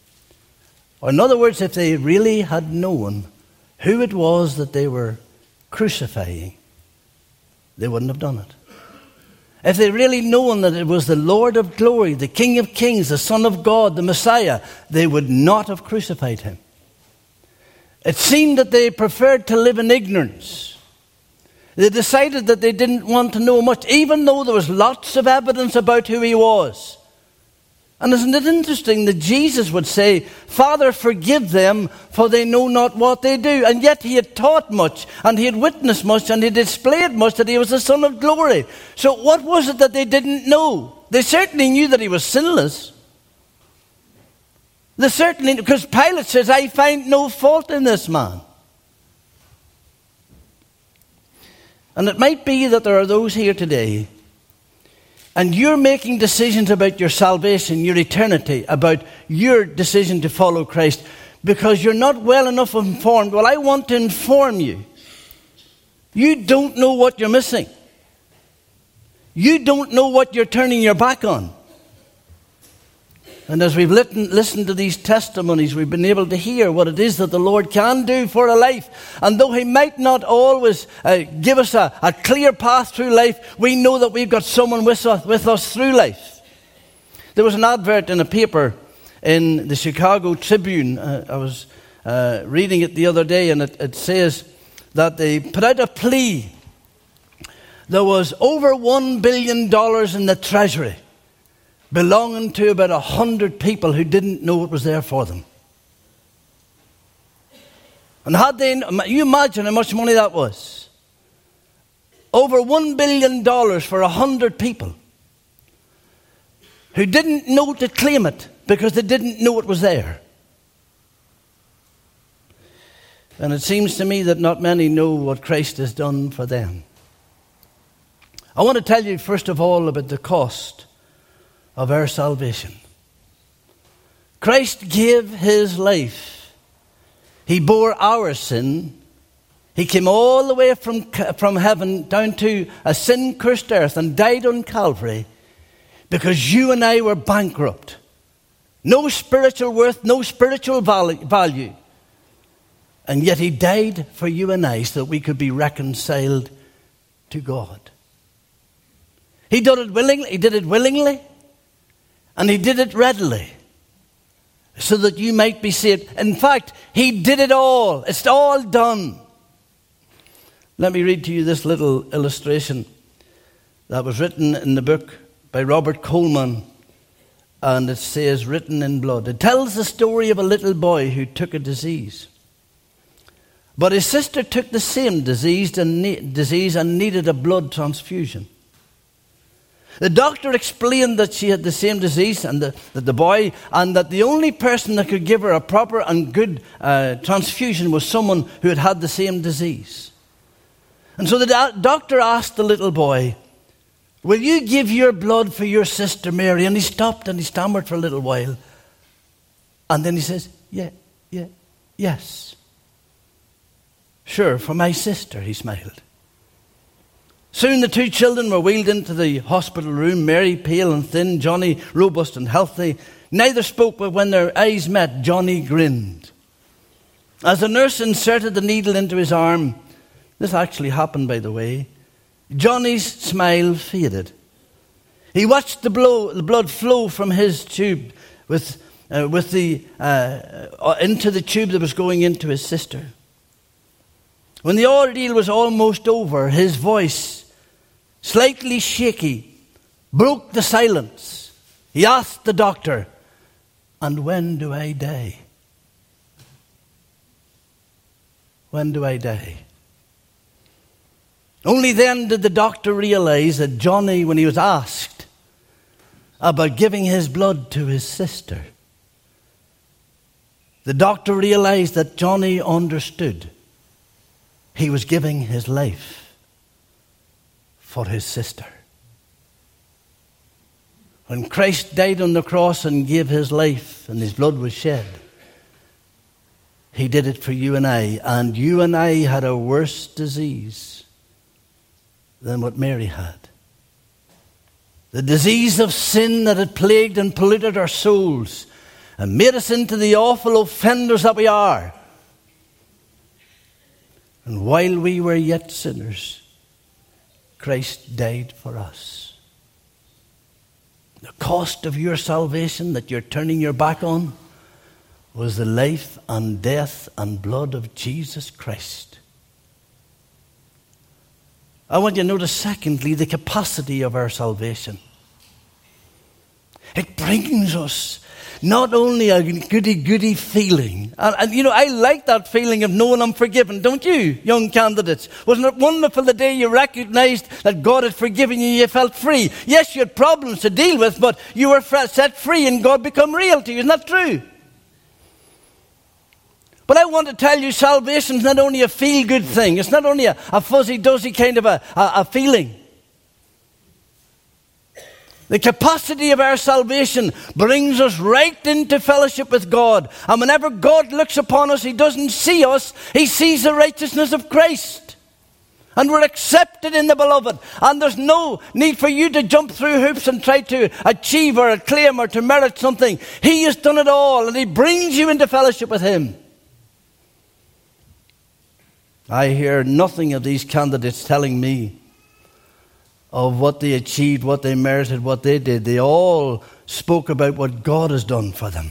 Or in other words, if they really had known who it was that they were crucifying, they wouldn't have done it. If they really known that it was the Lord of glory, the King of kings, the Son of God, the Messiah, they would not have crucified him. It seemed that they preferred to live in ignorance. They decided that they didn't want to know much, even though there was lots of evidence about who he was. And isn't it interesting that Jesus would say, Father, forgive them, for they know not what they do. And yet he had taught much, and he had witnessed much, and he displayed much that he was the Son of glory. So what was it that they didn't know? They certainly knew that he was sinless. They certainly, because Pilate says, I find no fault in this man. And it might be that there are those here today, and you're making decisions about your salvation, your eternity, about your decision to follow Christ, because you're not well enough informed. Well, I want to inform you. You don't know what you're missing. You don't know what you're turning your back on. And as we've listened to these testimonies, we've been able to hear what it is that the Lord can do for a life. And though he might not always give us a clear path through life, we know that we've got someone with us through life. There was an advert in a paper in the Chicago Tribune. I was reading it the other day, and it says that they put out a plea. There was over $1 billion in the treasury, belonging to about 100 people who didn't know it was there for them. And you imagine how much money that was? Over $1 billion for 100 people who didn't know to claim it because they didn't know it was there. And it seems to me that not many know what Christ has done for them. I want to tell you first of all about the cost of our salvation. Christ gave his life. He bore our sin. He came all the way from heaven down to a sin-cursed earth and died on Calvary because you and I were bankrupt. No spiritual worth, no spiritual value. And yet he died for you and I so that we could be reconciled to God. He did it willingly. And he did it readily so that you might be saved. In fact, he did it all. It's all done. Let me read to you this little illustration that was written in the book by Robert Coleman. And it says, written in blood. It tells the story of a little boy who took a disease. But his sister took the same disease and needed a blood transfusion. The doctor explained that she had the same disease and that the only person that could give her a proper and good transfusion was someone who had had the same disease. And so the doctor asked the little boy, will you give your blood for your sister Mary? And he stopped and he stammered for a little while. And then he says, yes. Sure, for my sister, he smiled. Soon the two children were wheeled into the hospital room, Mary pale and thin, Johnny robust and healthy. Neither spoke, but when their eyes met, Johnny grinned. As the nurse inserted the needle into his arm, this actually happened, by the way, Johnny's smile faded. He watched the blood flow from his tube into the tube that was going into his sister. When the ordeal was almost over, his voice, slightly shaky, broke the silence. He asked the doctor, "And when do I die? When do I die?" Only then did the doctor realize that Johnny, when he was asked about giving his blood to his sister, the doctor realized that Johnny understood he was giving his life for his sister. When Christ died on the cross and gave his life and his blood was shed, he did it for you and I. And you and I had a worse disease than what Mary had. The disease of sin that had plagued and polluted our souls and made us into the awful offenders that we are. And while we were yet sinners, Christ died for us. The cost of your salvation that you're turning your back on was the life and death and blood of Jesus Christ. I want you to notice, secondly, the capacity of our salvation. It brings us not only a goody-goody feeling, and you know, I like that feeling of knowing I'm forgiven, don't you, young candidates? Wasn't it wonderful the day you recognized that God had forgiven you, you felt free? Yes, you had problems to deal with, but you were set free and God became real to you. Isn't that true? But I want to tell you, salvation is not only a feel-good thing. It's not only a fuzzy-duzzy kind of a feeling. The capacity of our salvation brings us right into fellowship with God. And whenever God looks upon us, he doesn't see us. He sees the righteousness of Christ. And we're accepted in the beloved. And there's no need for you to jump through hoops and try to achieve or claim or to merit something. He has done it all, and he brings you into fellowship with him. I hear nothing of these candidates telling me of what they achieved, what they merited, what they did. They all spoke about what God has done for them.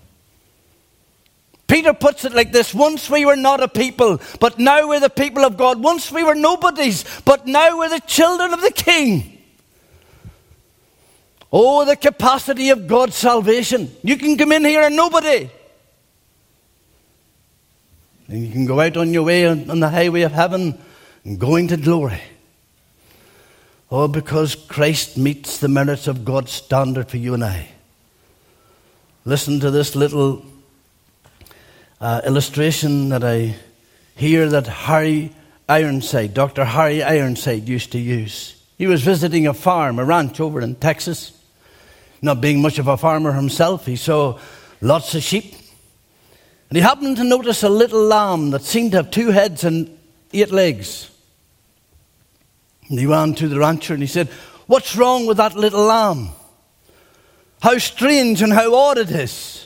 Peter puts it like this: once we were not a people, but now we're the people of God. Once we were nobodies, but now we're the children of the King. Oh, the capacity of God's salvation. You can come in here and nobody. And you can go out on your way on the highway of heaven and go into glory. Oh, because Christ meets the merits of God's standard for you and I. Listen to this little illustration that I hear that Harry Ironside, Dr. Harry Ironside, used to use. He was visiting a farm, a ranch over in Texas. Not being much of a farmer himself, he saw lots of sheep. And he happened to notice a little lamb that seemed to have 2 heads and 8 legs. And he ran to the rancher and he said, "What's wrong with that little lamb? How strange and how odd it is."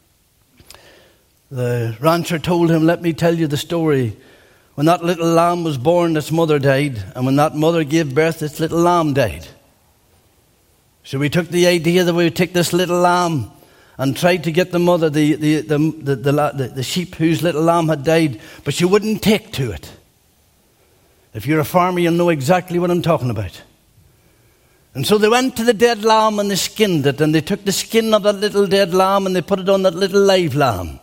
The rancher told him, "Let me tell you the story. When that little lamb was born, its mother died. And when that mother gave birth, its little lamb died. So we took the idea that we would take this little lamb and tried to get the mother, the sheep whose little lamb had died, but she wouldn't take to it." If you're a farmer, you'll know exactly what I'm talking about. And so they went to the dead lamb and they skinned it, and they took the skin of that little dead lamb and they put it on that little live lamb.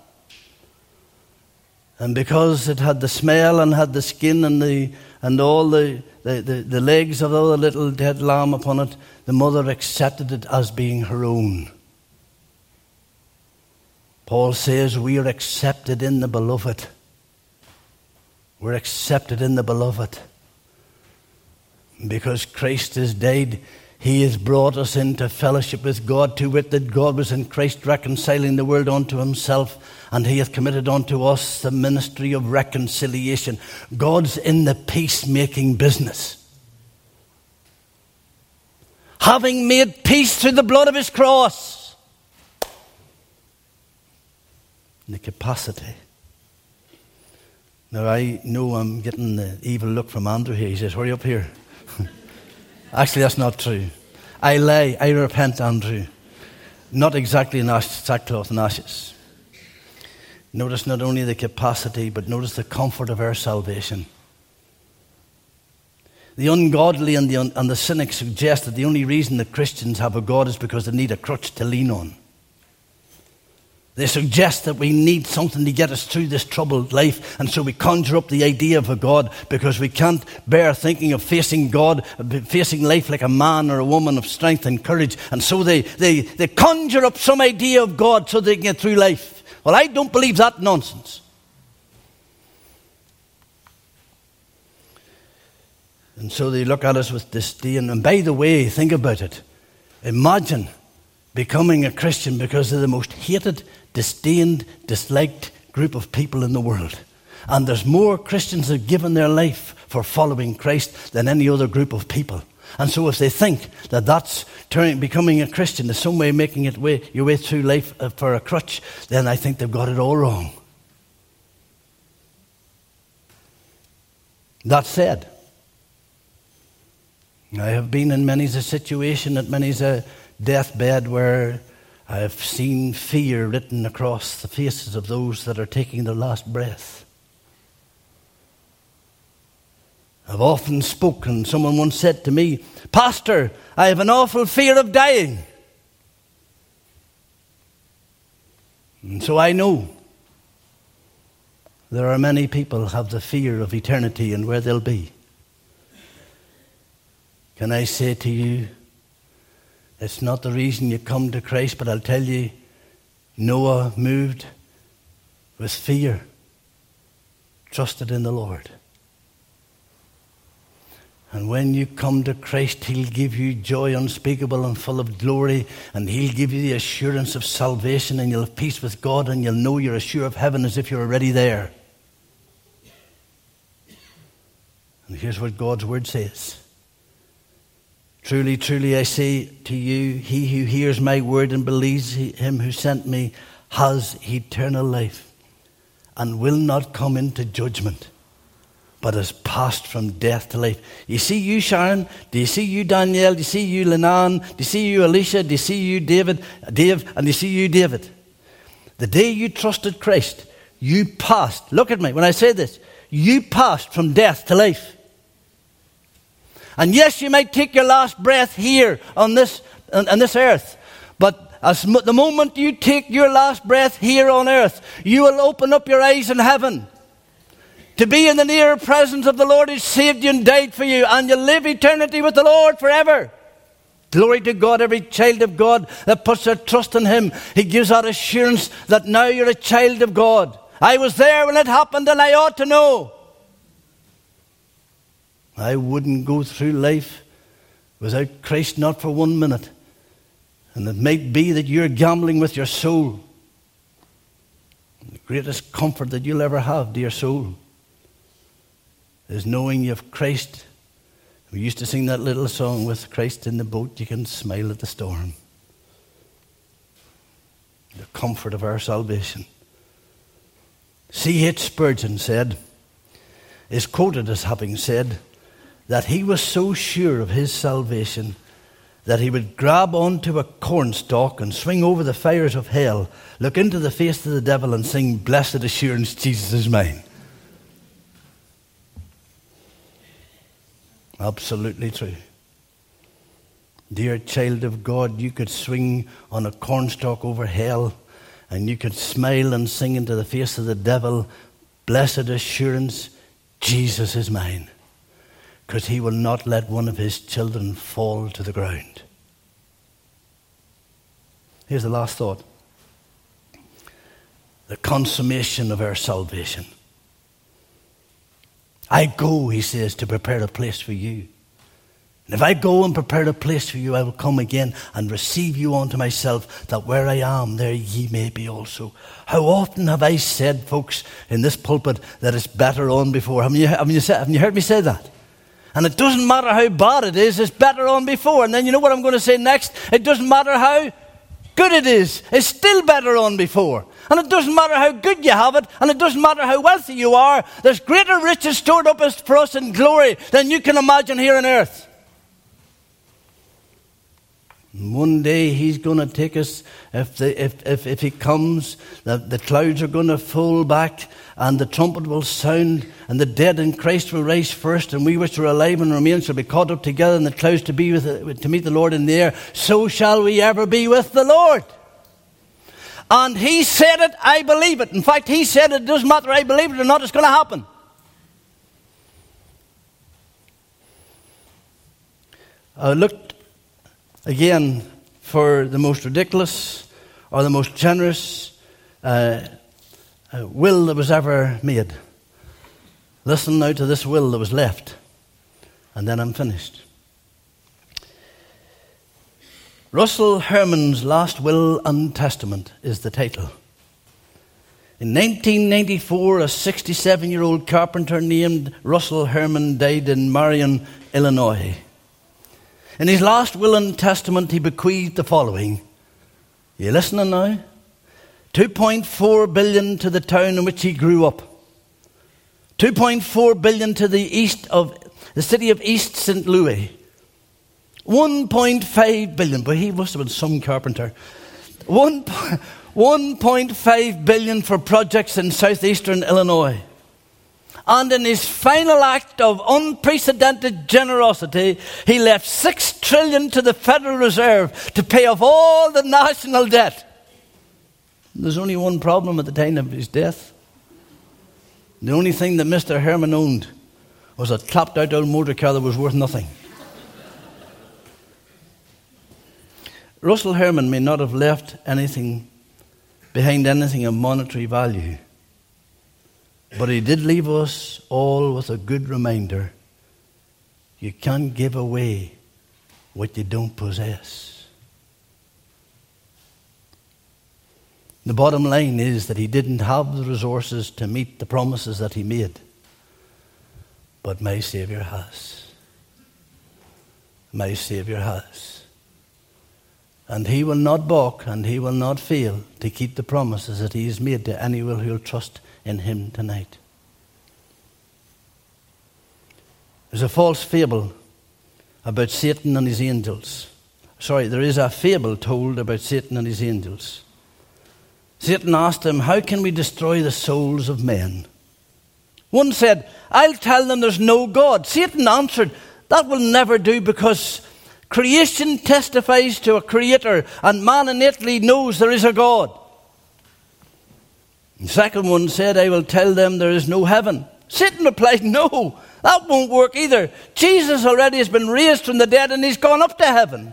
And because it had the smell and had the skin and all the legs of the little dead lamb upon it, the mother accepted it as being her own. Paul says we are accepted in the beloved. We're accepted in the beloved. Because Christ has died, he has brought us into fellowship with God, to wit that God was in Christ reconciling the world unto himself, and he hath committed unto us the ministry of reconciliation. God's in the peacemaking business. having made peace through the blood of his cross. The capacity. Now, I know I'm getting the evil look from Andrew here. He says, hurry up here. Actually, that's not true. I lie. I repent, Andrew. Not exactly in sackcloth and ashes. Notice not only the capacity, but notice the comfort of our salvation. The ungodly and the cynics suggest that the only reason that Christians have a God is because they need a crutch to lean on. They suggest that we need something to get us through this troubled life, and so we conjure up the idea of a God because we can't bear thinking of facing God, facing life like a man or a woman of strength and courage, and so they conjure up some idea of God so they can get through life. Well, I don't believe that nonsense. And so they look at us with disdain. And by the way, think about it. Imagine becoming a Christian because they're the most hated, disdained, disliked group of people in the world. And there's more Christians that have given their life for following Christ than any other group of people. And so if they think that that's becoming a Christian is some way making your way through life for a crutch, then I think they've got it all wrong. That said, I have been in many's a situation, at many's a deathbed where I have seen fear written across the faces of those that are taking their last breath. I've often spoken. Someone once said to me, Pastor, I have an awful fear of dying. And so I know there are many people have the fear of eternity and where they'll be. Can I say to you, it's not the reason you come to Christ, but I'll tell you, Noah moved with fear, trusted in the Lord. And when you come to Christ, he'll give you joy unspeakable and full of glory, and he'll give you the assurance of salvation, and you'll have peace with God, and you'll know you're as sure of heaven as if you're already there. And here's what God's word says. Truly, truly, I say to you, he who hears my word and believes him who sent me has eternal life and will not come into judgment, but has passed from death to life. You see you, Sharon? Do you see you, Danielle? Do you see you, Lenan? Do you see you, Alicia? Do you see you, Dave? And do you see you, David? The day you trusted Christ, you passed. Look at me when I say this. You passed from death to life. And yes, you might take your last breath here on this earth. But the moment you take your last breath here on earth, you will open up your eyes in heaven. To be in the near presence of the Lord who saved you and died for you. And you'll live eternity with the Lord forever. Glory to God, every child of God that puts their trust in him. He gives that assurance that now you're a child of God. I was there when it happened and I ought to know. I wouldn't go through life without Christ, not for 1 minute. And it might be that you're gambling with your soul. The greatest comfort that you'll ever have, dear soul, is knowing you have Christ. We used to sing that little song, with Christ in the boat, you can smile at the storm. The comfort of our salvation. C.H. Spurgeon is quoted as having said, that he was so sure of his salvation that he would grab onto a cornstalk and swing over the fires of hell, look into the face of the devil and sing, "Blessed assurance, Jesus is mine." Absolutely true. Dear child of God, you could swing on a cornstalk over hell and you could smile and sing into the face of the devil, "Blessed assurance, Jesus is mine." Because he will not let one of his children fall to the ground. Here's the last thought. The consummation of our salvation. I go, he says, to prepare a place for you. And if I go and prepare a place for you, I will come again and receive you unto myself, that where I am, there ye may be also. How often have I said, folks, in this pulpit, that it's better on before? Haven't you heard me say that? And it doesn't matter how bad it is, it's better on before. And then you know what I'm going to say next? It doesn't matter how good it is, it's still better on before. And it doesn't matter how good you have it, and it doesn't matter how wealthy you are, there's greater riches stored up for us in glory than you can imagine here on earth. And one day he's going to take us, if he comes, the clouds are going to fall back, and the trumpet will sound, and the dead in Christ will rise first, and we which are alive and remain shall be caught up together in the clouds to meet the Lord in the air. So shall we ever be with the Lord. And he said it, I believe it. In fact, he said it doesn't matter I believe it or not, it's going to happen. I looked again for the most ridiculous or the most generous will that was ever made. Listen now to this will that was left, and then I'm finished. Russell Herman's Last Will and Testament is the title. In 1994, a 67-year-old carpenter named Russell Herman died in Marion, Illinois. In his last will and testament, he bequeathed the following. Are you listening now? $2.4 billion to the town in which he grew up. $2.4 billion to the city of East St. Louis. $1.5 billion, but he must have been some carpenter. $1.5 billion for projects in southeastern Illinois. And in his final act of unprecedented generosity, he left $6 trillion to the Federal Reserve to pay off all the national debt. There's only one problem at the time of his death. The only thing that Mr. Herman owned was a clapped out old motor car that was worth nothing. Russell Herman may not have left anything behind anything of monetary value, but he did leave us all with a good reminder. You can't give away what you don't possess. The bottom line is that he didn't have the resources to meet the promises that he made, but my Saviour has. My Saviour has. And he will not balk and he will not fail to keep the promises that he has made to anyone who will trust in him tonight. There's a false fable about Satan and his angels. There is a fable told about Satan and his angels. Satan asked him, how can we destroy the souls of men? One said, I'll tell them there's no God. Satan answered, that will never do, because creation testifies to a creator, and man innately knows there is a God. The second one said, I will tell them there is no heaven. Satan replied, no, that won't work either. Jesus already has been raised from the dead and he's gone up to heaven.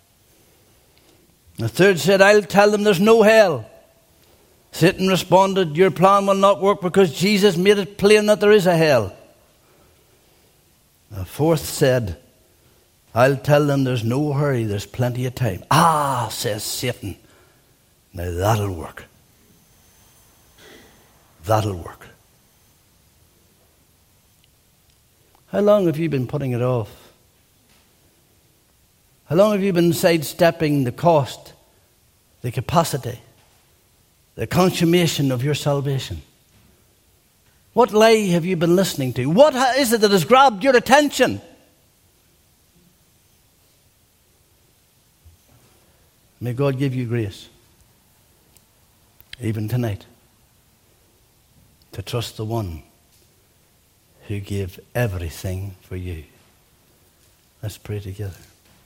The third said, I'll tell them there's no hell. Satan responded, your plan will not work because Jesus made it plain that there is a hell. The fourth said, I'll tell them there's no hurry, there's plenty of time. Ah, says Satan, now that'll work. That'll work. How long have you been putting it off? How long have you been sidestepping the cost, the capacity, the consummation of your salvation? What lie have you been listening to? What is it that has grabbed your attention? May God give you grace, even tonight, to trust the one who gave everything for you. Let's pray together.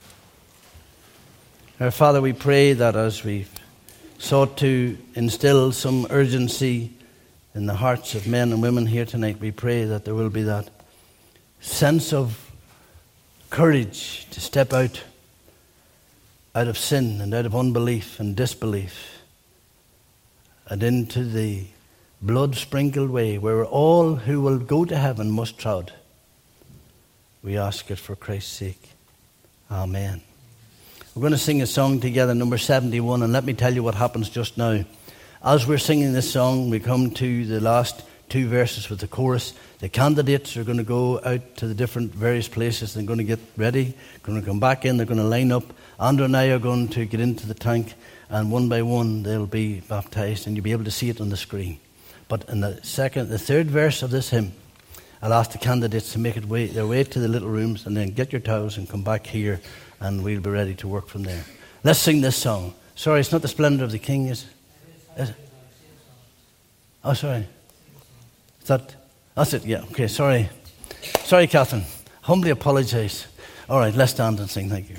Our Father, we pray that as we've sought to instill some urgency in the hearts of men and women here tonight, we pray that there will be that sense of courage to step out of sin and out of unbelief and disbelief and into the blood-sprinkled way where all who will go to heaven must trod. We ask it for Christ's sake. Amen. We're going to sing a song together, number 71, and let me tell you what happens just now. As we're singing this song, we come to the last 2 verses with the chorus. The candidates are going to go out to the different various places. They're going to get ready, going to come back in, they're going to line up. Andrew and I are going to get into the tank, and one by one they'll be baptized, and you'll be able to see it on the screen. But in the third verse of this hymn, I'll ask the candidates to make their way to the little rooms, and then get your towels and come back here, and we'll be ready to work from there. Let's sing this song. Sorry, it's not the Splendor of the King, is it? Oh, sorry. That's it, yeah. Okay, sorry. Sorry, Catherine. Humbly apologise. All right, let's stand and sing. Thank you.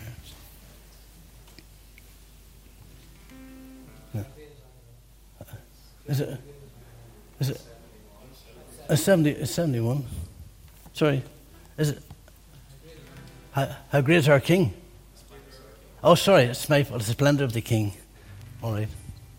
Yeah. Is it? It's 71. Sorry. Is it? How great is our King? Oh, sorry, it's my fault. It's the Splendor of the King. All right.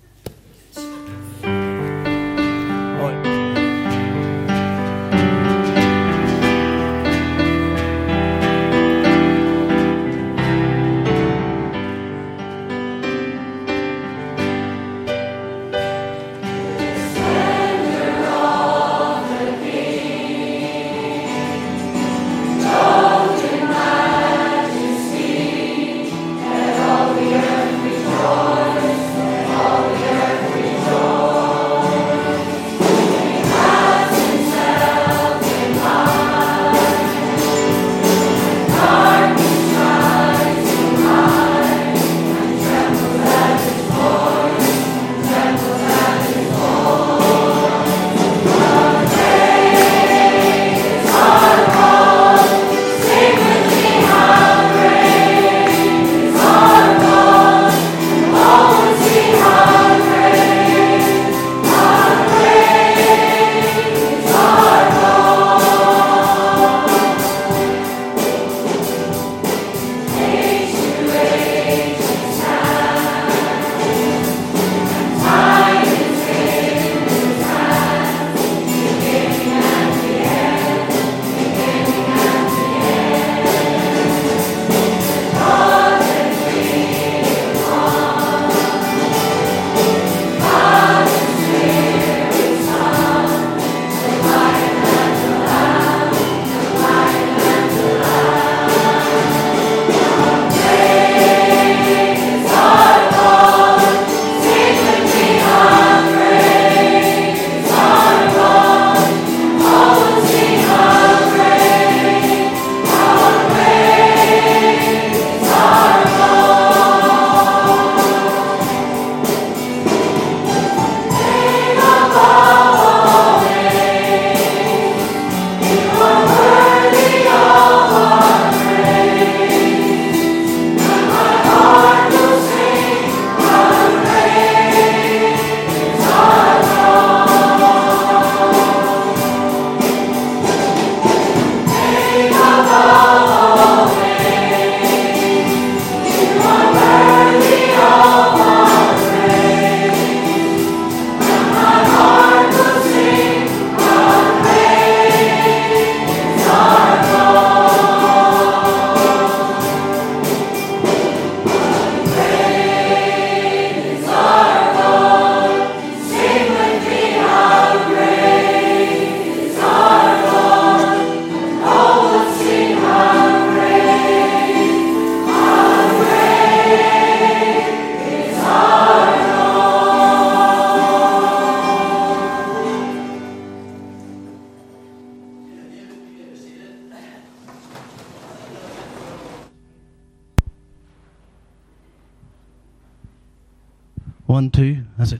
One, two, that's it.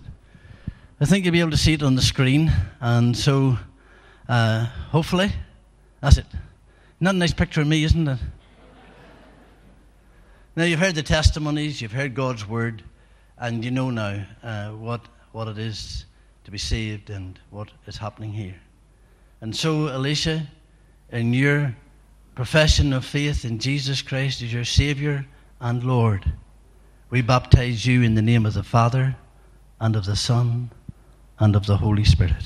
I think you'll be able to see it on the screen, and so hopefully, that's it. Not a nice picture of me, isn't it? Now you've heard the testimonies, you've heard God's word, and you know now what it is to be saved and what is happening here. And so, Alicia, in your profession of faith in Jesus Christ as your Saviour and Lord, we baptize you in the name of the Father, and of the Son, and of the Holy Spirit.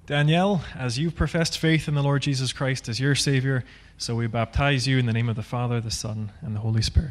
Danielle, as you've professed faith in the Lord Jesus Christ as your Savior, so we baptize you in the name of the Father, the Son, and the Holy Spirit.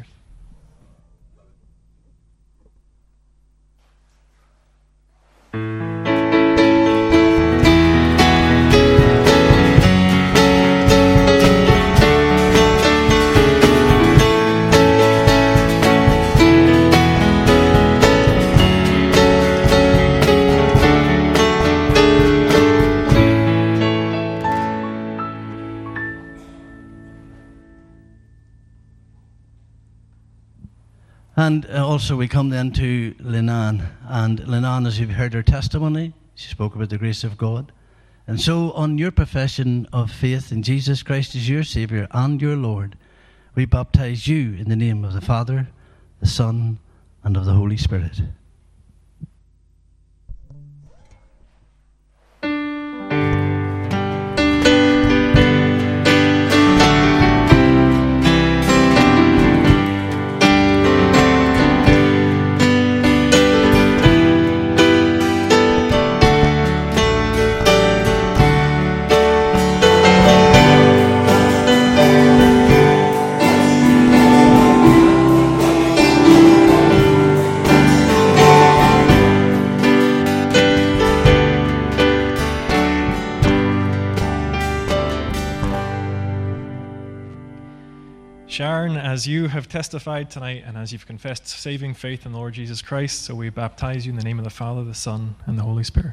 And also we come then to Linan. And Linan, as you've heard her testimony, she spoke about the grace of God. And so on your profession of faith in Jesus Christ as your Saviour and your Lord, we baptize you in the name of the Father, the Son, and of the Holy Spirit. Sharon, as you have testified tonight and as you've confessed saving faith in the Lord Jesus Christ, so we baptize you in the name of the Father, the Son, and the Holy Spirit.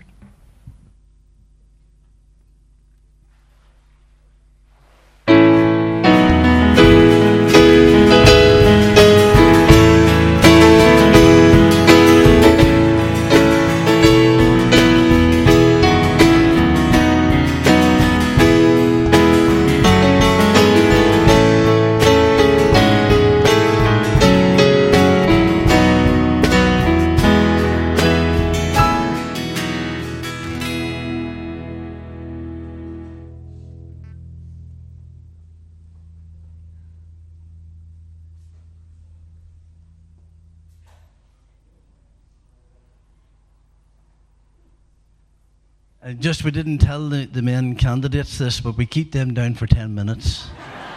We didn't tell the men candidates this, but we keep them down for 10 minutes.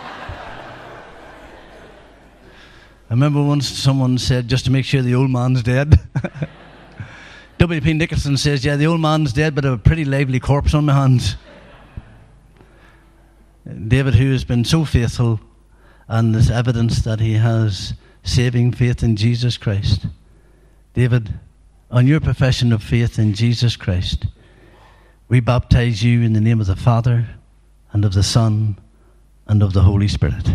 I remember once someone said, just to make sure the old man's dead. W.P. Nicholson says, yeah, the old man's dead, but I have a pretty lively corpse on my hands. David, who has been so faithful, and there's evidence that he has saving faith in Jesus Christ. David, on your profession of faith in Jesus Christ, we baptize you in the name of the Father, and of the Son, and of the Holy Spirit.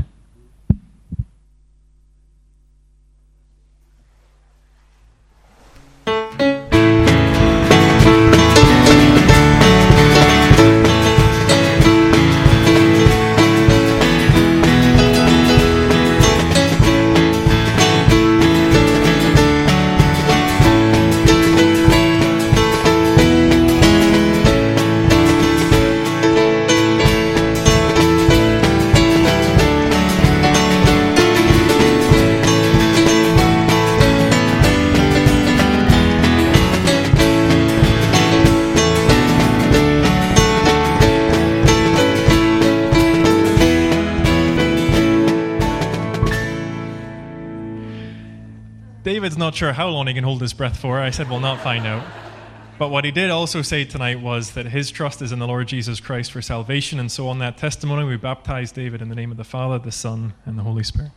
David's not sure how long he can hold his breath for. I said we'll not find out. But what he did also say tonight was that his trust is in the Lord Jesus Christ for salvation. And so on that testimony, we baptize David in the name of the Father, the Son, and the Holy Spirit.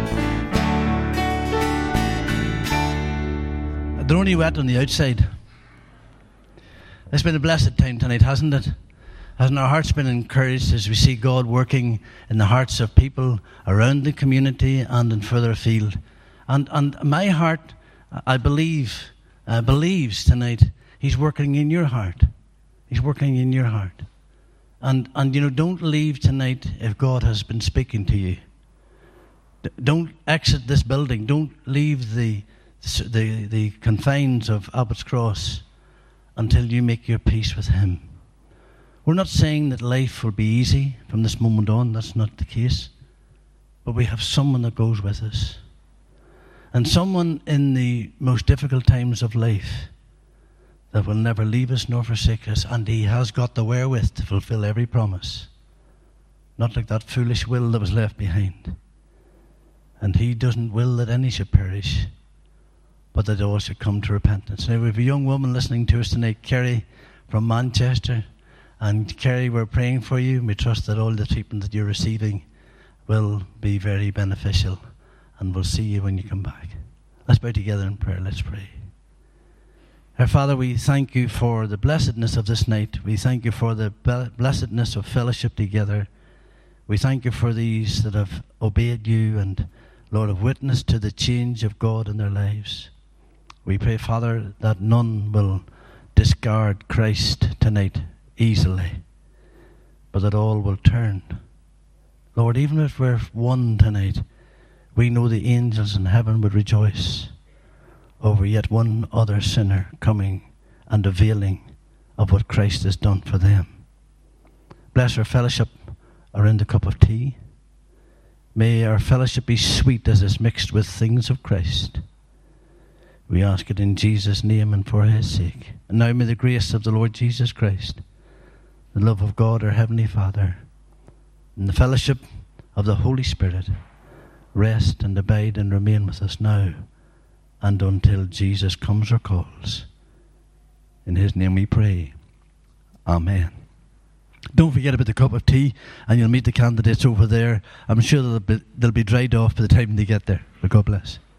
They're only wet on the outside. It's been a blessed time tonight, hasn't it? Hasn't our hearts been encouraged as we see God working in the hearts of people around the community and in further afield? And my heart, I believe, believes tonight He's working in your heart. He's working in your heart. And don't leave tonight if God has been speaking to you. Don't exit this building. Don't leave the confines of Abbott's Cross until you make your peace with Him. We're not saying that life will be easy from this moment on. That's not the case. But we have someone that goes with us. And someone in the most difficult times of life that will never leave us nor forsake us. And He has got the wherewith to fulfill every promise. Not like that foolish will that was left behind. And He doesn't will that any should perish, but that all should come to repentance. Now we have a young woman listening to us tonight, Kerry from Manchester. And Kerry, we're praying for you. We trust that all the treatment that you're receiving will be very beneficial. And we'll see you when you come back. Let's bow together in prayer. Let's pray. Our Father, we thank you for the blessedness of this night. We thank you for the blessedness of fellowship together. We thank you for these that have obeyed you and, Lord, have witnessed to the change of God in their lives. We pray, Father, that none will discard Christ tonight easily, but that all will turn. Lord, even if we're one tonight, we know the angels in heaven would rejoice over yet one other sinner coming and availing of what Christ has done for them. Bless our fellowship around the cup of tea. May our fellowship be sweet as it's mixed with things of Christ. We ask it in Jesus' name and for His sake. And now may the grace of the Lord Jesus Christ, the love of God our Heavenly Father, and the fellowship of the Holy Spirit rest and abide and remain with us now and until Jesus comes or calls. In His name we pray. Amen. Don't forget about the cup of tea, and you'll meet the candidates over there. I'm sure they'll be dried off by the time they get there. But God bless.